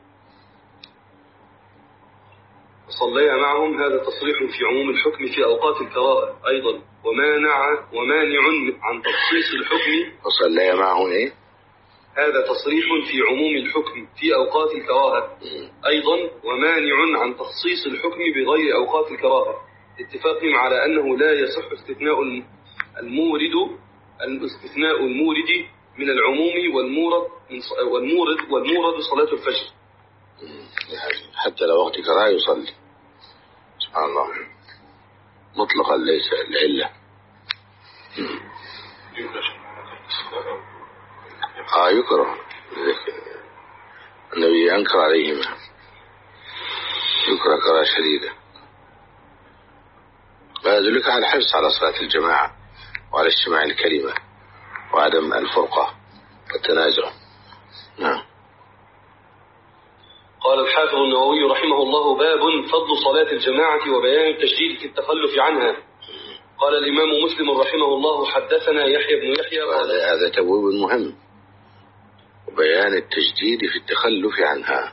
صلي معهم، هذا تصريح في عموم الحكم في أوقات الكراهة أيضا، ومانع عن تخصيص الحكم. وصلي معهم إيه؟ هذا تصريح في عموم الحكم في أوقات الكراهة أيضا، ومانع عن تخصيص الحكم بغير أوقات الكراهة، اتفاقهم على أنه لا يصح استثناء المورد من العموم والمورد صلاة الفجر. حتى لو وقت كراهة يصلي. سبحان الله، مطلقا ليس العلة. يكره. النبي أنكر عليهما، يكره كراهة شديدة. ويدلك على الحرص على صلاة الجماعة وعلى اجتماع الكلمة وعدم الفرقة والتنازع. نعم. قال الحافظ النووي رحمه الله باب فضل صلاة الجماعة وبيان التشديد في التخلف عنها. قال الإمام مسلم رحمه الله حدثنا يحيى بن يحيى. هذا تبويب مهم، وبيان التجديد في التخلف عنها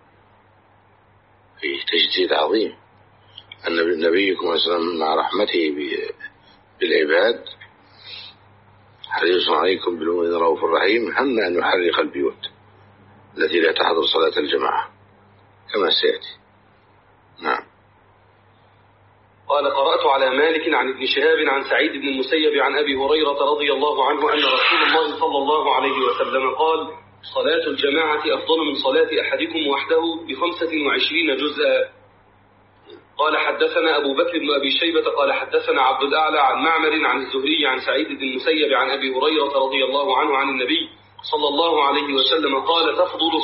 فيه تجديد عظيم. نبيكم صلى الله عليه وسلم مع رحمته بالعباد حريص عليكم بالمؤمنين رؤوف رحيم، هم أن يحرق البيوت التي لا تحضر صلاة الجماعة كما سيأتي. نعم. قال قرأت على مالك عن ابن شهاب عن سعيد بن المسيب عن أبي هريرة رضي الله عنه أن رسول الله صلى الله عليه وسلم قال صلاة الجماعة أفضل من صلاة أحدكم وحده ب25 جزءا. قال حدثنا أبو بكر بن أبي شيبة قال حدثنا عبد الأعلى عن معمر عن الزهري عن سعيد بن المسيب عن أبي هريرة رضي الله عنه عن النبي صلى الله عليه وسلم قال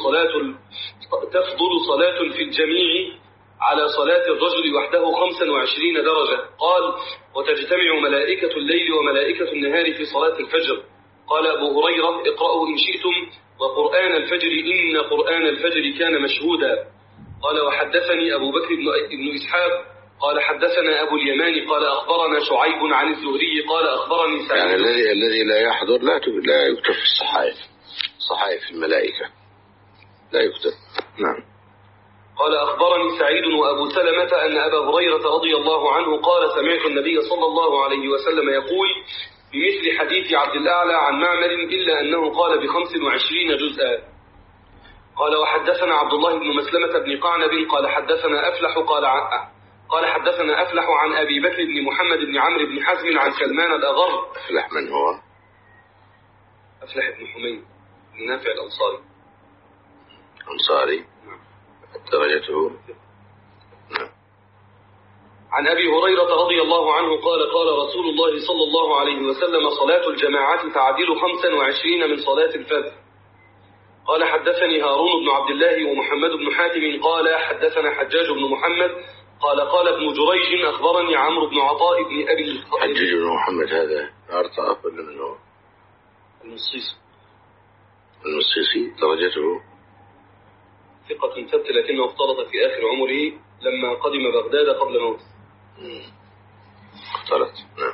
تفضل صلاة في الجميع على صلاة الرجل وحده 25 درجة. قال وتجتمع ملائكة الليل وملائكة النهار في صلاة الفجر. قال أبو هريرة اقرأوا إن شئتم وقرآن الفجر إن قرآن الفجر كان مشهودا. قال وحدثني أبو بكر بن إسحاق قال حدثنا أبو اليمان قال أخبرنا شعيب عن الزهري قال أخبرني سعيد. يعني الذي لا يحضر لا يكتب في الصحائف، صحائف الملائكة لا يكتب. نعم. قال أخبرني سعيد وأبو سلمة أن أبا هريرة رضي الله عنه قال سمعت النبي صلى الله عليه وسلم يقول بمثل حديث عبد الأعلى عن معمر إلا أنه قال ب25 جزءا. قال وحدثنا عبد الله بن مسلمة بن قعنب قال حدثنا أفلح قال حدثنا أفلح عن أبي بكر بن محمد بن عمرو بن حزم عن سلمان الأغر. أفلح من هو؟ أفلح بن حميد بن نافع الأنصاري. أنصاري. درجته. عن أبي هريرة رضي الله عنه قال قال رسول الله صلى الله عليه وسلم صلاة الجماعة تعدل 25 من صلاة الفجر. قال حدثني هارون بن عبد الله ومحمد بن حاتم قال حدثنا حجاج بن محمد قال ابن جريج أخبرني عمرو بن عطاء بن أبي حجاج بن محمد هذا أرطأ ولا من هو؟ المصيصي درجته ثقة ثبت لكنه اختلط في آخر عمره لما قدم بغداد قبل موته. اختلط. نعم.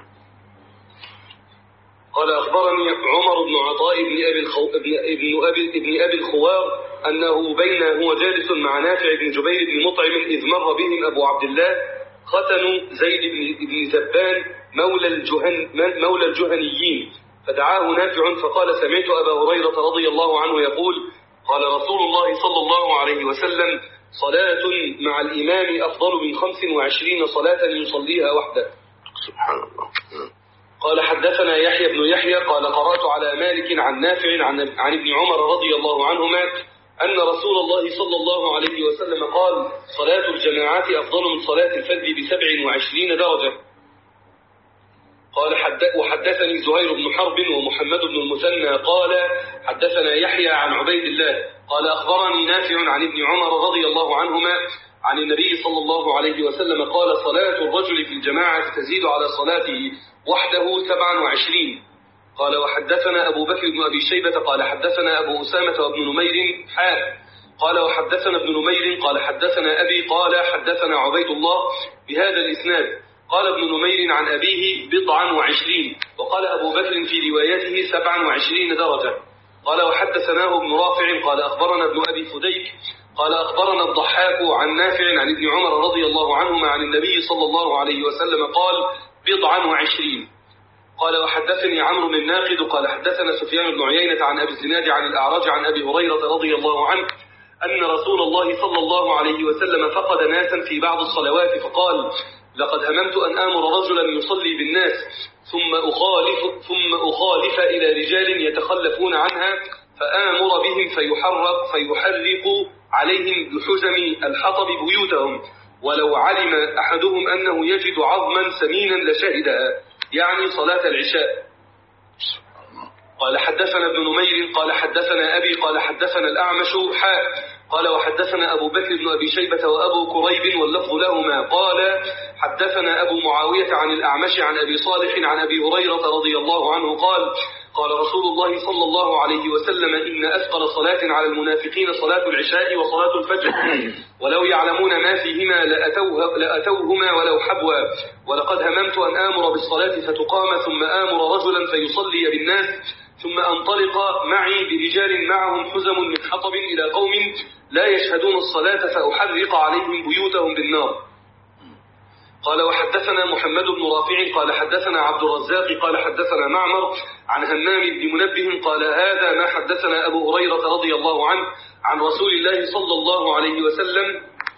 قال أخبرني عمر بن عطاء ابن أبي الخوار أنه بين هو جالس مع نافع بن جبير بن مطعم إذ مر بهم أبو عبد الله ختن زيد بن زبان مولى الجهنيين فدعاه نافع فقال سمعت أبا هريرة رضي الله عنه يقول قال رسول الله صلى الله عليه وسلم صلاة مع الإمام أفضل من 25 صلاة يصليها وحده. سبحان الله. قال حدثنا يحيى بن يحيى قال قرأت على مالك عن نافع عن ابن عمر رضي الله عنهما أن رسول الله صلى الله عليه وسلم قال صلاة الجماعات أفضل من صلاة الفجر ب27 درجة. قال وحدثني زهير بن حرب ومحمد بن المثنى قال حدثنا يحيى عن عبيد الله قال أخبرني نافع عن ابن عمر رضي الله عنهما عن النبي صلى الله عليه وسلم قال صلاة الرجل في الجماعة تزيد على صلاته وحده 27. قال وحدثنا أبو بكر بن أبي شيبة قال حدثنا أبو أسامة وابن نمير قال وحدثنا ابن نمير قال حدثنا أبي قال حدثنا عبيد الله بهذا الإسناد. قال ابن نمير عن أبيه 27 وقال أبو بكر في روايته 27 درجة. قال وحدثناه ابن رافع قال أخبرنا ابن أبي فديك قال أخبرنا الضحاك عن نافع عن ابن عمر رضي الله عنهما عن النبي صلى الله عليه وسلم قال 27. قال وحدثني عمرو بن الناقد قال حدثنا سفيان بن عيينة عن أبي الزناد عن الأعرج عن أبي هريرة رضي الله عنه أن رسول الله صلى الله عليه وسلم فقد ناسا في بعض الصلوات فقال لقد هممت أن آمر رجلا يصلي بالناس ثم أخالف إلى رجال يتخلفون عنها فآمر بهم فيحرق عليهم بحزم الحطب بيوتهم ولو علم أحدهم أنه يجد عظما سمينا لشهدها يعني صلاة العشاء. قال حدثنا ابن نمير قال حدثنا أبي قال حدثنا الأعمش قال وحدثنا أبو بكر بن أبي شيبة وأبو كريب واللفظ لهما قال حدثنا أبو معاوية عن الأعمش عن أبي صالح عن أبي هريرة رضي الله عنه قال رسول الله صلى الله عليه وسلم إن أثقل صلاة على المنافقين صلاة العشاء وصلاة الفجر ولو يعلمون ما فيهما لأتوهما ولو حبوا ولقد هممت أن آمر بالصلاة فتقام ثم آمر رجلا فيصلي بالناس ثم أنطلق معي برجال معهم حزم من حطب إلى قوم لا يشهدون الصلاة فأحرق عليهم بيوتهم بالنار. قال وحدثنا محمد بن رافع قال حدثنا عبد الرزاق قال حدثنا معمر عن همام بن منبه قال هذا ما حدثنا أبو هريرة رضي الله عنه عن رسول الله صلى الله عليه وسلم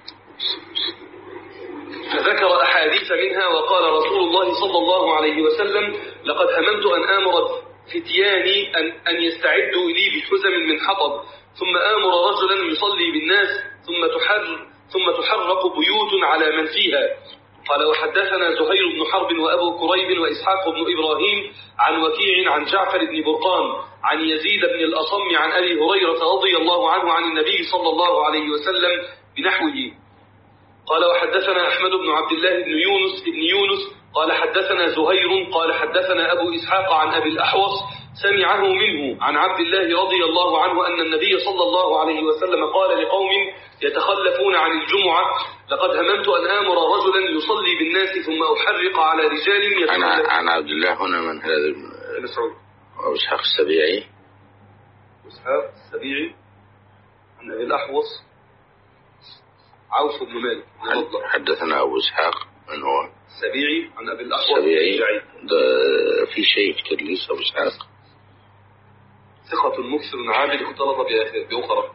فذكر أحاديث منها وقال رسول الله صلى الله عليه وسلم لقد هممت أن آمر فتياني أن يستعدوا لي بحزم من حطب ثم آمر رجلا يصلي بالناس ثم تحرق بيوت على من فيها. قال وحدثنا زهير بن حرب وأبو كريب وإسحاق بن إبراهيم عن وكيع عن جعفر بن برقان عن يزيد بن الأصم عن أبي هريرة رضي الله عنه عن النبي صلى الله عليه وسلم بنحوه. قال وحدثنا أحمد بن عبد الله بن يونس قال حدثنا زهير قال حدثنا أبو إسحاق عن أبي الأحوص سمعه منه عن عبد الله رضي الله عنه أن النبي صلى الله عليه وسلم قال لقوم يتخلفون عن الجمعة لقد هممت أن آمر رجلا يصلي بالناس ثم أحرق على رجال عن عبد الله هنا من هذا مسعود أو إسحاق السبيعي عن أبي الأحوص عوف بن مالك. حدثنا أبو إسحاق من هو؟ السبيعي عن أبي الأحوص السبيعي. في شيء في تدليس أبو إسحاق؟ ثقة مكثر عابد اختلط بأخرى.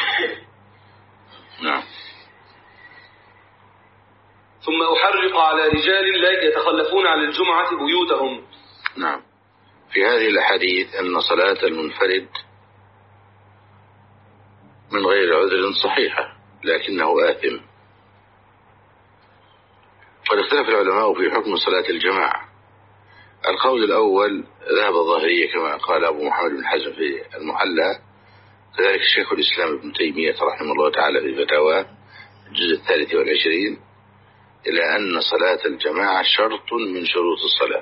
نعم. ثم أحرق على رجال لا يتخلفون عن الجمعة بيوتهم. نعم. في هذه الأحاديث أن صلاة المنفرد من غير عذر صحيحة لكنه آثم. قد اختلف العلماء في حكم صلاة الجماعة. القول الأول ذهب الظاهرية كما قال أبو محمد بن حزم في المحلى، كذلك الشيخ الإسلام ابن تيمية رحمه الله تعالى في فتاواه الجزء 23 إلى أن صلاة الجماعة شرط من شروط الصلاة،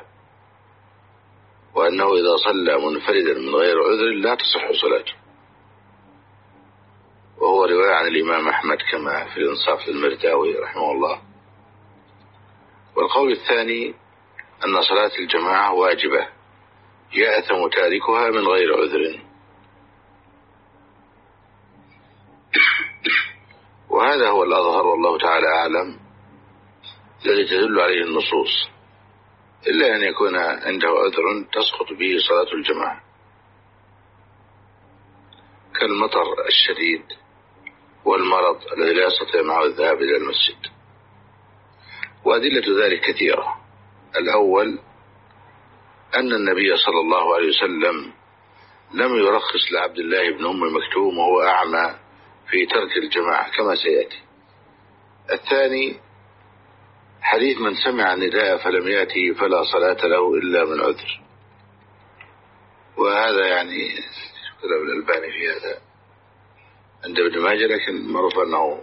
وأنه إذا صلى منفردا من غير عذر لا تصح صلاته، وهو رواية عن الإمام أحمد كما في الإنصاف للمرداوي رحمه الله. والقول الثاني أن صلاة الجماعة واجبة يأثم تاركها من غير عذر، وهذا هو الأظهر والله تعالى أعلم الذي تدل عليه النصوص، إلا أن يكون عنده عذر تسقط به صلاة الجماعة كالمطر الشديد والمرض الذي لا يستطيع معه الذهاب إلى المسجد. وأدلة ذلك كثيرة. الأول أن النبي صلى الله عليه وسلم لم يرخص لعبد الله بن أم مكتوم وهو أعمى في ترك الجماعة كما سيأتي. الثاني حديث من سمع النداء فلم يأتي فلا صلاة له إلا من عذر، وهذا يعني كلام الألباني في هذا عند ابن ماجه، لكن معروف أنه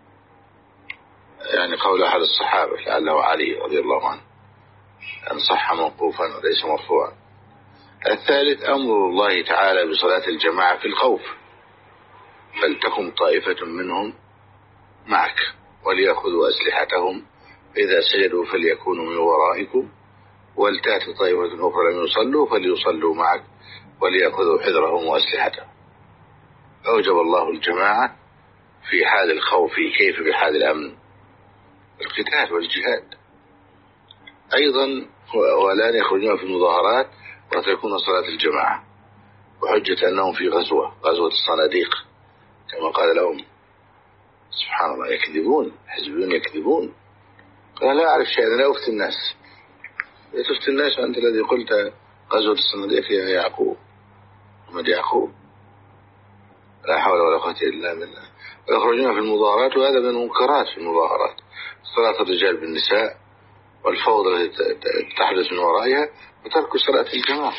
يعني قول أحد الصحابة لعله علي رضي الله عنه أن صح موقوفا وليس مرفوعا. الثالث أمر الله تعالى بصلاة الجماعة في الخوف، فلتكن طائفة منهم معك وليأخذوا أسلحتهم فإذا سجدوا فليكونوا من ورائكم ولتأتي طائفة أخرى لم يصلوا فليصلوا معك وليأخذوا حذرهم وأسلحتهم. أوجب الله الجماعة في حال الخوف، كيف بحال الأمن؟ القتال والجهاد. أيضا ولان يخرجون في المظاهرات وتكون صلاة الجماعة، وحجة أنهم في غزوة الصناديق كما قال لهم. سبحان الله، يكذبون، حزبيون يكذبون. قال لا أعرف شيئا، لا أفتي الناس. تفتي الناس وأنت الذي قلت غزوة الصناديق يا يعقوب محمد يعقوب، لا حول ولا قوة إلا بالله. ويخرجون في المظاهرات، وهذا من المنكرات في المظاهرات صلاة الرجال بالنساء والفوضى التي تحدث من ورائها وترك صلاة الجماعة.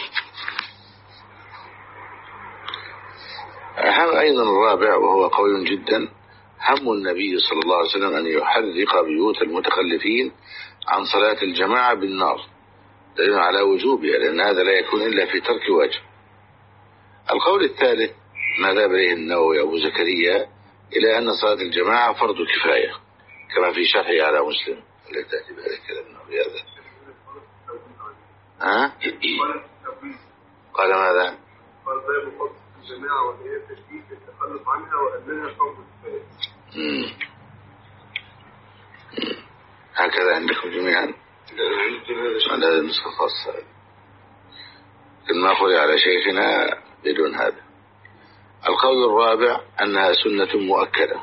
أيضا الرابع وهو قوي جدا، هم النبي صلى الله عليه وسلم أن يحرق بيوت المتخلفين عن صلاة الجماعة بالنار، دليل على وجوبها، لأن هذا لا يكون إلا في ترك واجب. القول الثالث ما ذهب إليه النووي أبو زكريا إلى أن صلاة الجماعة فرض كفاية كما في شرحه على مسلم الذي تأتي بهذا الكلام هذا. قال ماذا؟ قال باب فضل الجماعة وهي تشديد التخلف عنها وأنها فرض كفاية. هكذا عندكم جميعا؟ على هذه النسخة خاصة، ما قرئ على شيخنا بدون هذا. القول الرابع أنها سنة مؤكدة،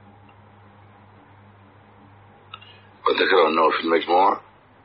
وذكره أنه في المجموع.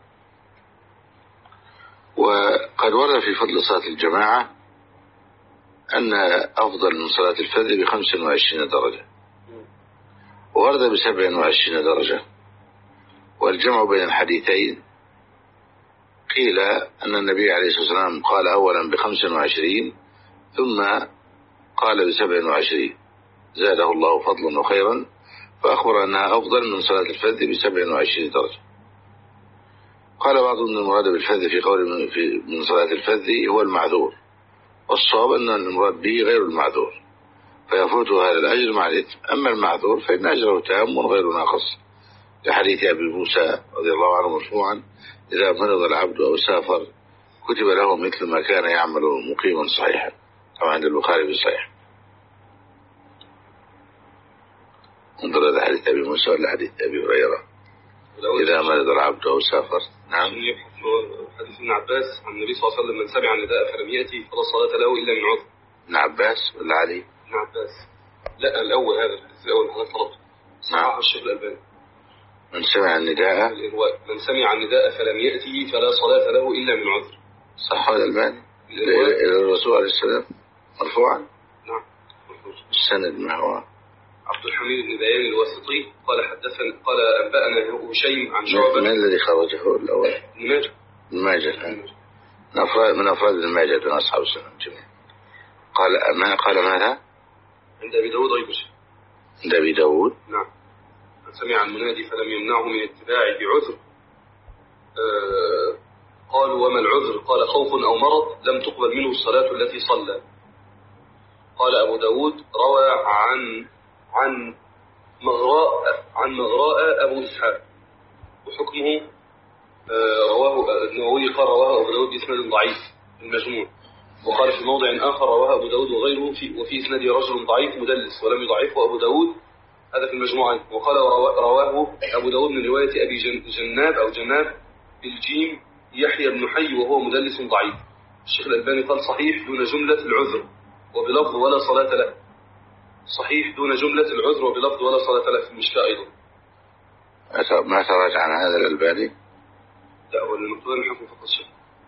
وقد ورد في فضل صلاة الجماعة أن أفضل من صلاة الفجر ب25 درجة، وورد ب27 درجة. والجمع بين الحديثين قيل أن النبي عليه الصلاة والسلام قال أولا ب25 ثم قال ب27، زاده الله فضلا وخيرا، فأخبر أنها أفضل من صلاة الفجر ب27 درجة. قال بعضهم أن المراد بالفجر في قول من صلاة الفجر هو المعذور، والصواب أن المراد به غير المعذور فيفوت هذا الأجر مع الإثم، أما المعذور فإن أجره تام غير ناقص، لحديث أبي موسى رضي الله عنه مرفوعا: إذا مرض العبد أو سافر كتب له مثل ما كان يعمل مقيما صحيحا، طبعا عند البخاري في صحيح. انظر هذا حديث أبي موسى ولا حديث أبي هريرة؟ إذا مرض العبد أو سافر. نعم. حديث ابن عباس عن النبي صلى الله عليه وسلم: من سمع النداء فلم يأتي فلا صلاة له إلا من عذر. ابن عباس ولا علي؟ ابن عباس. لا الأول، هذا الحديث الأول هذا طلب. نعم. الشيخ الألباني. من سمع النداء. من سمع النداء فلم يأتي فلا صلاة له إلا من عذر. صح الألباني؟ إلى الرسول عليه السلام مرفوعا؟ نعم. السند ما هو؟ عبد الحميد بن بيان الواسطي قال أنبأنا هشيم عن شعبة. من الذي خرجه الأول؟ ابن ماجه. ابن ماجه. من أفراد ابن ماجه من أصحاب السنن جميعا. قال ماذا؟ عند أبي داود أيضا. عند أبي داود. نعم. من سمع المنادي فلم يمنعه من اتباعه بعذر. قالوا: وما العذر؟ قال: خوف أو مرض لم تقبل منه الصلاة التي صلى. قال أبو داود: روى عن مغراء أبو إسحاق، وحكمه رواه النووي قال رواه أبو داود بإسناد ضعيف المجموع، وقال في موضع آخر رواه أبو داود وغيره وفي إسناد رجل ضعيف مدلس ولم يضعفه أبو داود، هذا في المجموعة. وقال رواه أبو داود من رواية أبي جناب بالجيم يحيى بن حي وهو مدلس ضعيف. الشيخ الألباني قال: صحيح دون جملة العذر وبلفظ ولا صلاة له. صحيح دون جملة العذر وبلفظ ولا صلاة له في المشكاة أيضا. ما تراجع عن هذا الألباني؟ لا، هو المكتوب الحكم فقط شيء.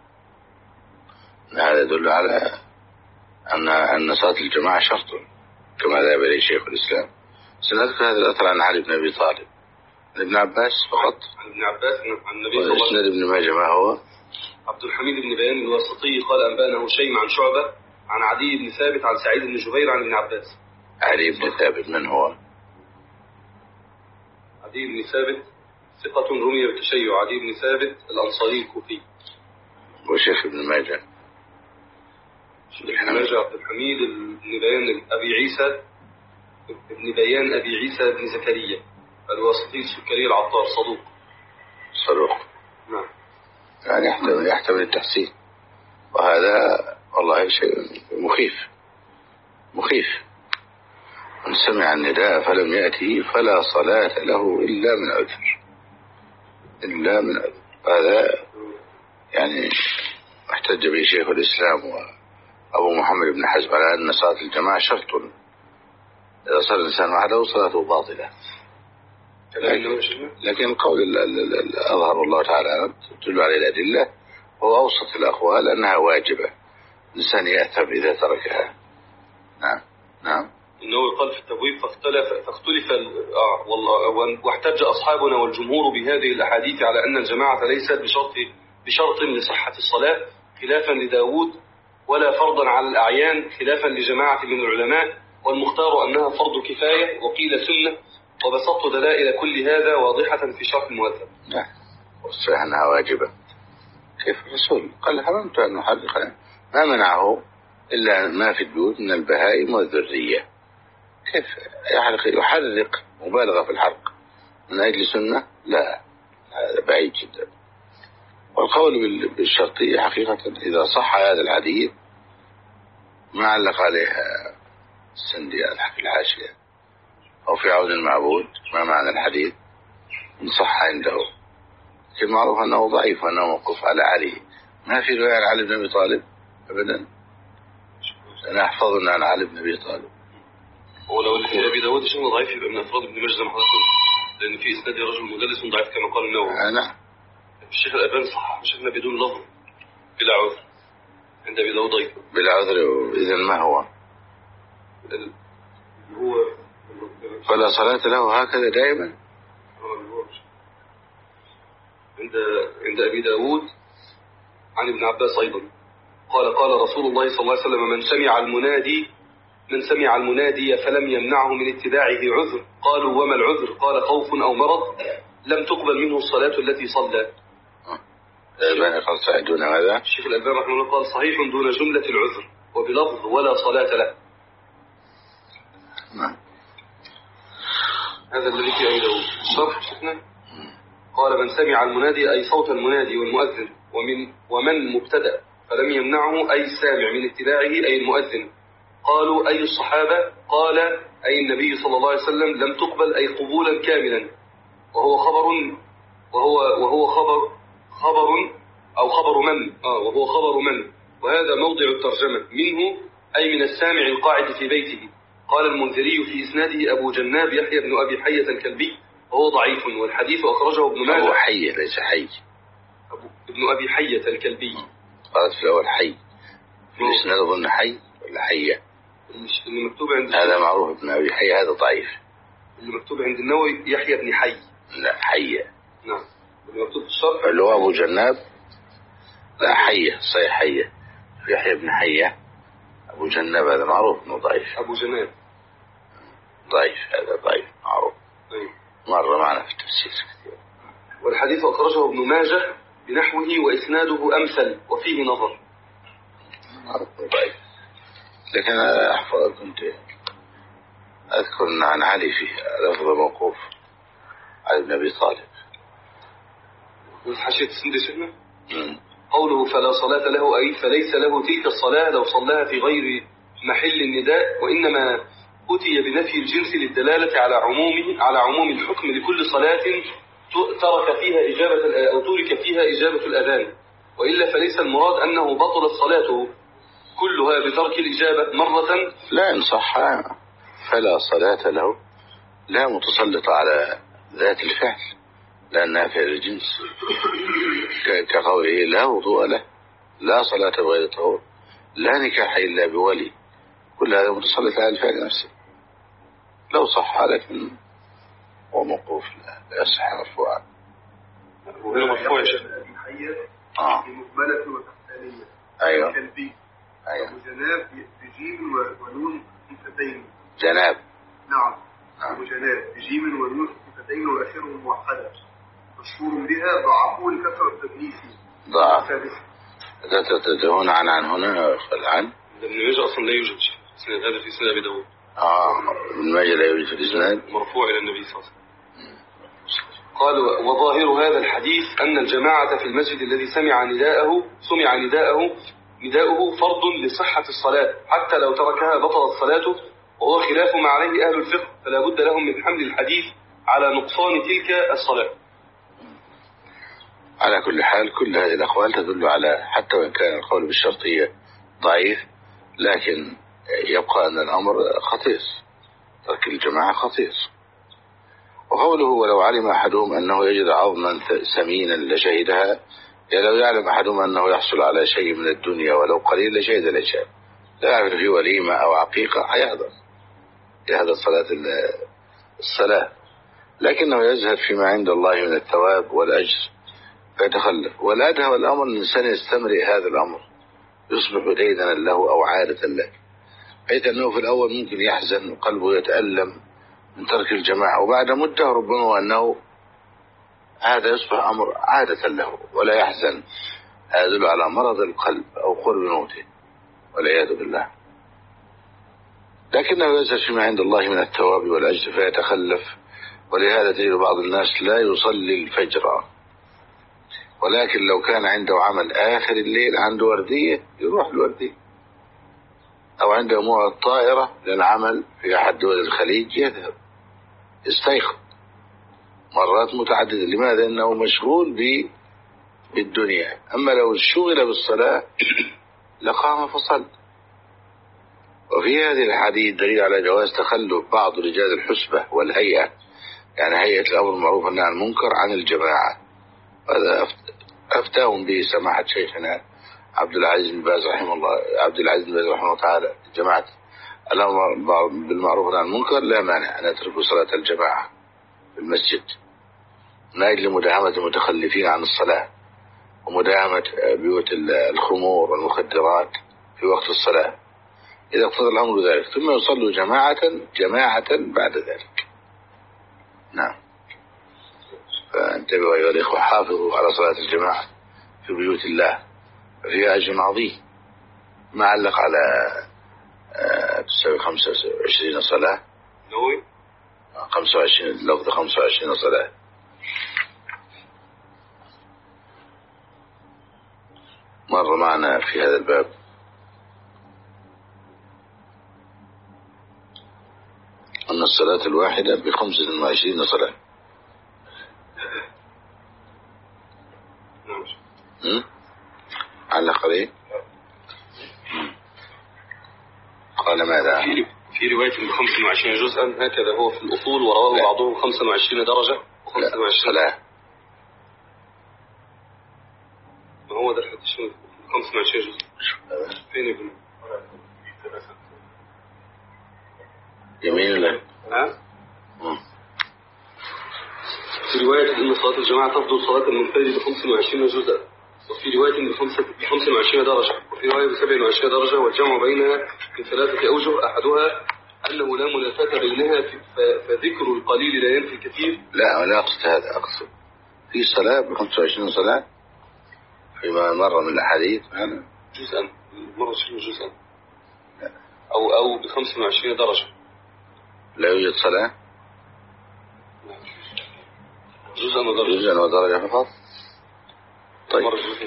هذا يدل على أن صلاة الجماعة شرط كما ذهب إليه شيخ الإسلام. سنذكر هذا الأثر عن علي بن أبي طالب. ابن عباس فقط. عن ابن عباس عن النبي صلى الله عليه وسلم. ابن ماجه ما هو؟ عبد الحميد بن بيان الواسطي قال أنبأنا هشيم عن شعبة عن عدي بن ثابت عن سعيد بن جبير عن ابن عباس. علي بن ثابت من هو؟ عدي بن ثابت ثقة رمي بالتشيع. عدي بن ثابت الأنصاري الكوفي. وشيخ ابن ماجه. ابن ماجه عبد الحميد بن بيان أبي عيسى بن زكريا الواسطي السكري العطار صدوق. نعم. يعني يحتمل التحسين، وهذا والله شيء مخيف. من سمع النداء فلم يأتي فلا صلاة له إلا من عذر. هذا يعني احتج به شيخ الإسلام وأبو محمد بن حزم على أن صلاة الجماعة شرط، إذا صلى الإنسان وحده صلاته باطلة. لكن قول أظهر الله تعالى تدل عليه الأدلة هو أوسط الأقوال أنها واجبة، الإنسان يأثم إذا تركها. نعم. إنه قال في التبويب فاختلف واحتج أصحابنا والجمهور بهذه الأحاديث على أن الجماعة ليست بشرط لصحة الصلاة خلافا لداود، ولا فرضا على الأعيان خلافا لجماعة من العلماء، والمختار أنها فرض كفاية وقيل سنة، وبسطت دلائل كل هذا واضحة في شرح المؤثر. نعم. والصحيح أنها واجبة. كيف الرسول قال: حرمت أن نحرق، ما منعه إلا ما في البيوت من البهائم والذرية. كيف يحرق مبالغة في الحرق من أجل سنة؟ لا، هذا بعيد جدا. والقول بالشرطية حقيقة إذا صح هذا الحديث ما علق عليها السندي في الحاشية أو في عون المعبود ما معنى الحديث إن صح عنده، المعروف أنه ضعيف وأنه موقوف على علي، ما في رواية عن علي بن أبي طالب أبدا. أنا أحفظنا عن علي بن أبي طالب. ولو اللي أبي داود شيء ضعيف يبقى من أفراد ابن ماجه لأن في إسناد رجل مدلس ضعيف كما قال النووي. نعم. الشيخ الألباني صح شيخنا بدون لفظ بلا عذر عند أبي داود ضعيف بلا عذر. إذا ما هو فلا صلاة له هكذا دائما. عند أبي داود عن ابن عباس أيضا قال رسول الله صلى الله عليه وسلم: من سمع المنادي فلم يمنعه من اتباعه عذر. قالوا: وما العذر؟ قال: خوف أو مرض لم تقبل منه الصلاة التي صلى. الألباني قال صحيح دون هذا. الشيخ الألباني رحمه الله قال: صحيح دون جملة العذر وبلفظ ولا صلاة له. هذا الذي في أبي داود. شرح شفنا قال: من سمع المنادي أي صوت المنادي والمؤذن، ومن مبتدأ فلم يمنعه أي السامع من اتباعه أي المؤذن. قالوا أي الصحابة؟ قال أي النبي صلى الله عليه وسلم لم تقبل أي قبولا كاملا، وهو خبر من وهذا موضع الترجمة منه أي من السامع القاعد في بيته. قال المنذري في إسناده أبو جناب يحيى بن أبي حية الكلبي وهو ضعيف، والحديث أخرجه ابن ماجه. أبو حية ليس حي، ابن أبي حية الكلبي. قالت في الأول حي، في الإسناد أظن حي ولا حية؟ اللي مكتوب عند هذا معروف ابن أبي حية، هذا ضعيف. اللي مكتوب عند النووي يحيى بن حي. لا حية. نعم. اللي مكتوب في الشرح اللي هو أبو جناب لا حية، صحيح حية. يحيى بن حية. أبو جناب هذا معروف إنه ضعيف. أبو جناب ضعيف، هذا ضعيف معروف. مر معنا في التفسير كثير. والحديث أخرجه ابن ماجه بنحوه وإسناده أمثل وفيه نظر. معروف ضعيف، لكن أنا أحفظ كنت أذكر عن علي في لفظ موقوف علي بن أبي طالب. حاشية السندس هنا قوله فلا صلاة له أي فليس له تلك الصلاة لو صلاها في غير محل النداء، وإنما أتي بنفي الجنس للدلالة على عموم الحكم لكل صلاة ترك فيها إجابة الأذان، وإلا فليس المراد أنه بطلت صلاته كلها بترك الإجابة مرة. لا إن صح فلا صلاة له لا متسلطة على ذات الفعل لأنها فعل الجنس، كقوله لا وضوء له، لا صلاة بغير طهور، لا نكاح إلا بولي، كل هذا متسلط على الفعل نفسه. لو صح لكن هو موقوف لا يصح مرفوعا. وهنا مرفوع شيخ مقبلة وتحتانية. أيوة. كالبي. أيوة. أبو جناب بجيم ونون خفيفتين. جناب. نعم. أبو جناب بجيم ونون خفيفتين وآخرهم موحدة، مشهور بها ضعفه لكثرة التدليس. ضعف. هنا عن هنا العن. ابن ماجه أصلا لا يوجد شيء، هذا في سنة أبي داود. ابن ماجه لا يوجد في الإسناد. مرفوع إلى النبي صلى الله عليه وسلم. قال وظاهر هذا الحديث أن الجماعة في المسجد الذي سمع نداؤه فرض لصحة الصلاة، حتى لو تركها بطلت صلاته، وهو خلاف ما عليه أهل الفقه، فلا بد لهم من حمل الحديث على نقصان تلك الصلاة. على كل حال كل هذه الأقوال تدل على، حتى وإن كان القول بالشرطية ضعيف، لكن يبقى أن الأمر خطير، ترك الجماعة خطير. وقوله ولو علم أحدهم أنه يجد عظما سمينا لشهدها، يعني لو يعلم أحدهم أنه يحصل على شيء من الدنيا ولو قليل لشهد العشاء، لا يعرف في وليمة أو عقيقة يحضر الصلاة، لكنه يزهد فيما عند الله من الثواب والأجر فيتخلف. والأدهى والأمر أن الإنسان يستمرئ هذا الأمر، يصبح ديدنا له أو عادة له، حيث أنه في الأول ممكن يحزن وقلبه يتألم من ترك الجماعة، وبعد مدة ربما أنه هذا يصبح أمر عادة له ولا يحزن. هذا يدل على مرض القلب أو قرب موته والعياذ بالله. لكنه يزهد فيما عند الله من الثواب والأجر فيتخلف. ولهذا تجد بعض الناس لا يصلي الفجر، ولكن لو كان عنده عمل آخر الليل، عنده وردية يروح الوردية، أو عنده موعد طائرة للعمل في أحد دول الخليج يذهب يستيقظ مرات متعددة. لماذا؟ إنه مشغول بالدنيا. أما لو شغل بالصلاة لقام فصل. وفي هذه الحديث دليل على جواز تخلف بعض رجال الحسبة والهيئة، يعني هيئة الأمر المعروف والنهي عن المنكر، عن الجماعة. هذا أفتاهم به سماحة شيخنا عبد العزيز بن باز رحمه الله تعالى. جماعة الأمر بالمعروف والنهي عن المنكر لا مانع أن يتركوا صلاة الجماعة في المسجد من أجل مداهمة المتخلفين عن الصلاة ومداهمة بيوت الخمور والمخدرات في وقت الصلاة إذا اقتضى الأمر ذلك، ثم يصلوا جماعة بعد ذلك. نعم. فانتبهوا أيها الإخوة، حافظوا على صلاة الجماعة في بيوت الله، فيها أجر عظيم. ما علق على تساوي 25 صلاة، 25 لفظ 25 صلاة. مر معنا في هذا الباب. الصلاة الواحدة ب25 صلاة. علق عليه. قال ماذا؟ في رواية ب25 جزءا هكذا هو في الأصول، ورواه بعضهم 25 درجة و25 صلاة. ما هو ده الحديث 25 جزء. فين ابن يمين الله؟ في رواية أن صلاة الجماعة تفضل صلاة المنفرد ب25 جزءا، وفي رواية ب25 درجة، وفي رواية ب27 درجة، والجمع بينها من 3 أوجه، أحدها أنه لا منافاة بينها فذكر القليل لا ينفي الكثير. لا أنا أقصد هذا، أقصد في صلاة ب25 صلاة فيما مر من الأحاديث هذا جزءا، مرة 20 جزءا أو ب25 درجة. لا يوجد صلاة جزءا ودرجة فقط. طيب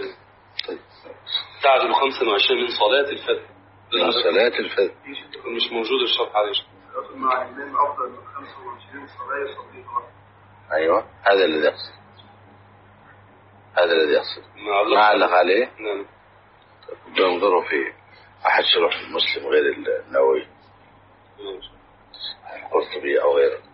تعدل 25 من صلاة الفجر. من صلاة الفجر مش موجود الشرح عليه. مع الإمام أفضل من 25 صلاة يصليها. أيوة هذا الذي يقصد، هذا الذي يقصد. ما علق عليه. نعم. بنظروا في أحد شروح مسلم غير النووي القرطبي أو غيره.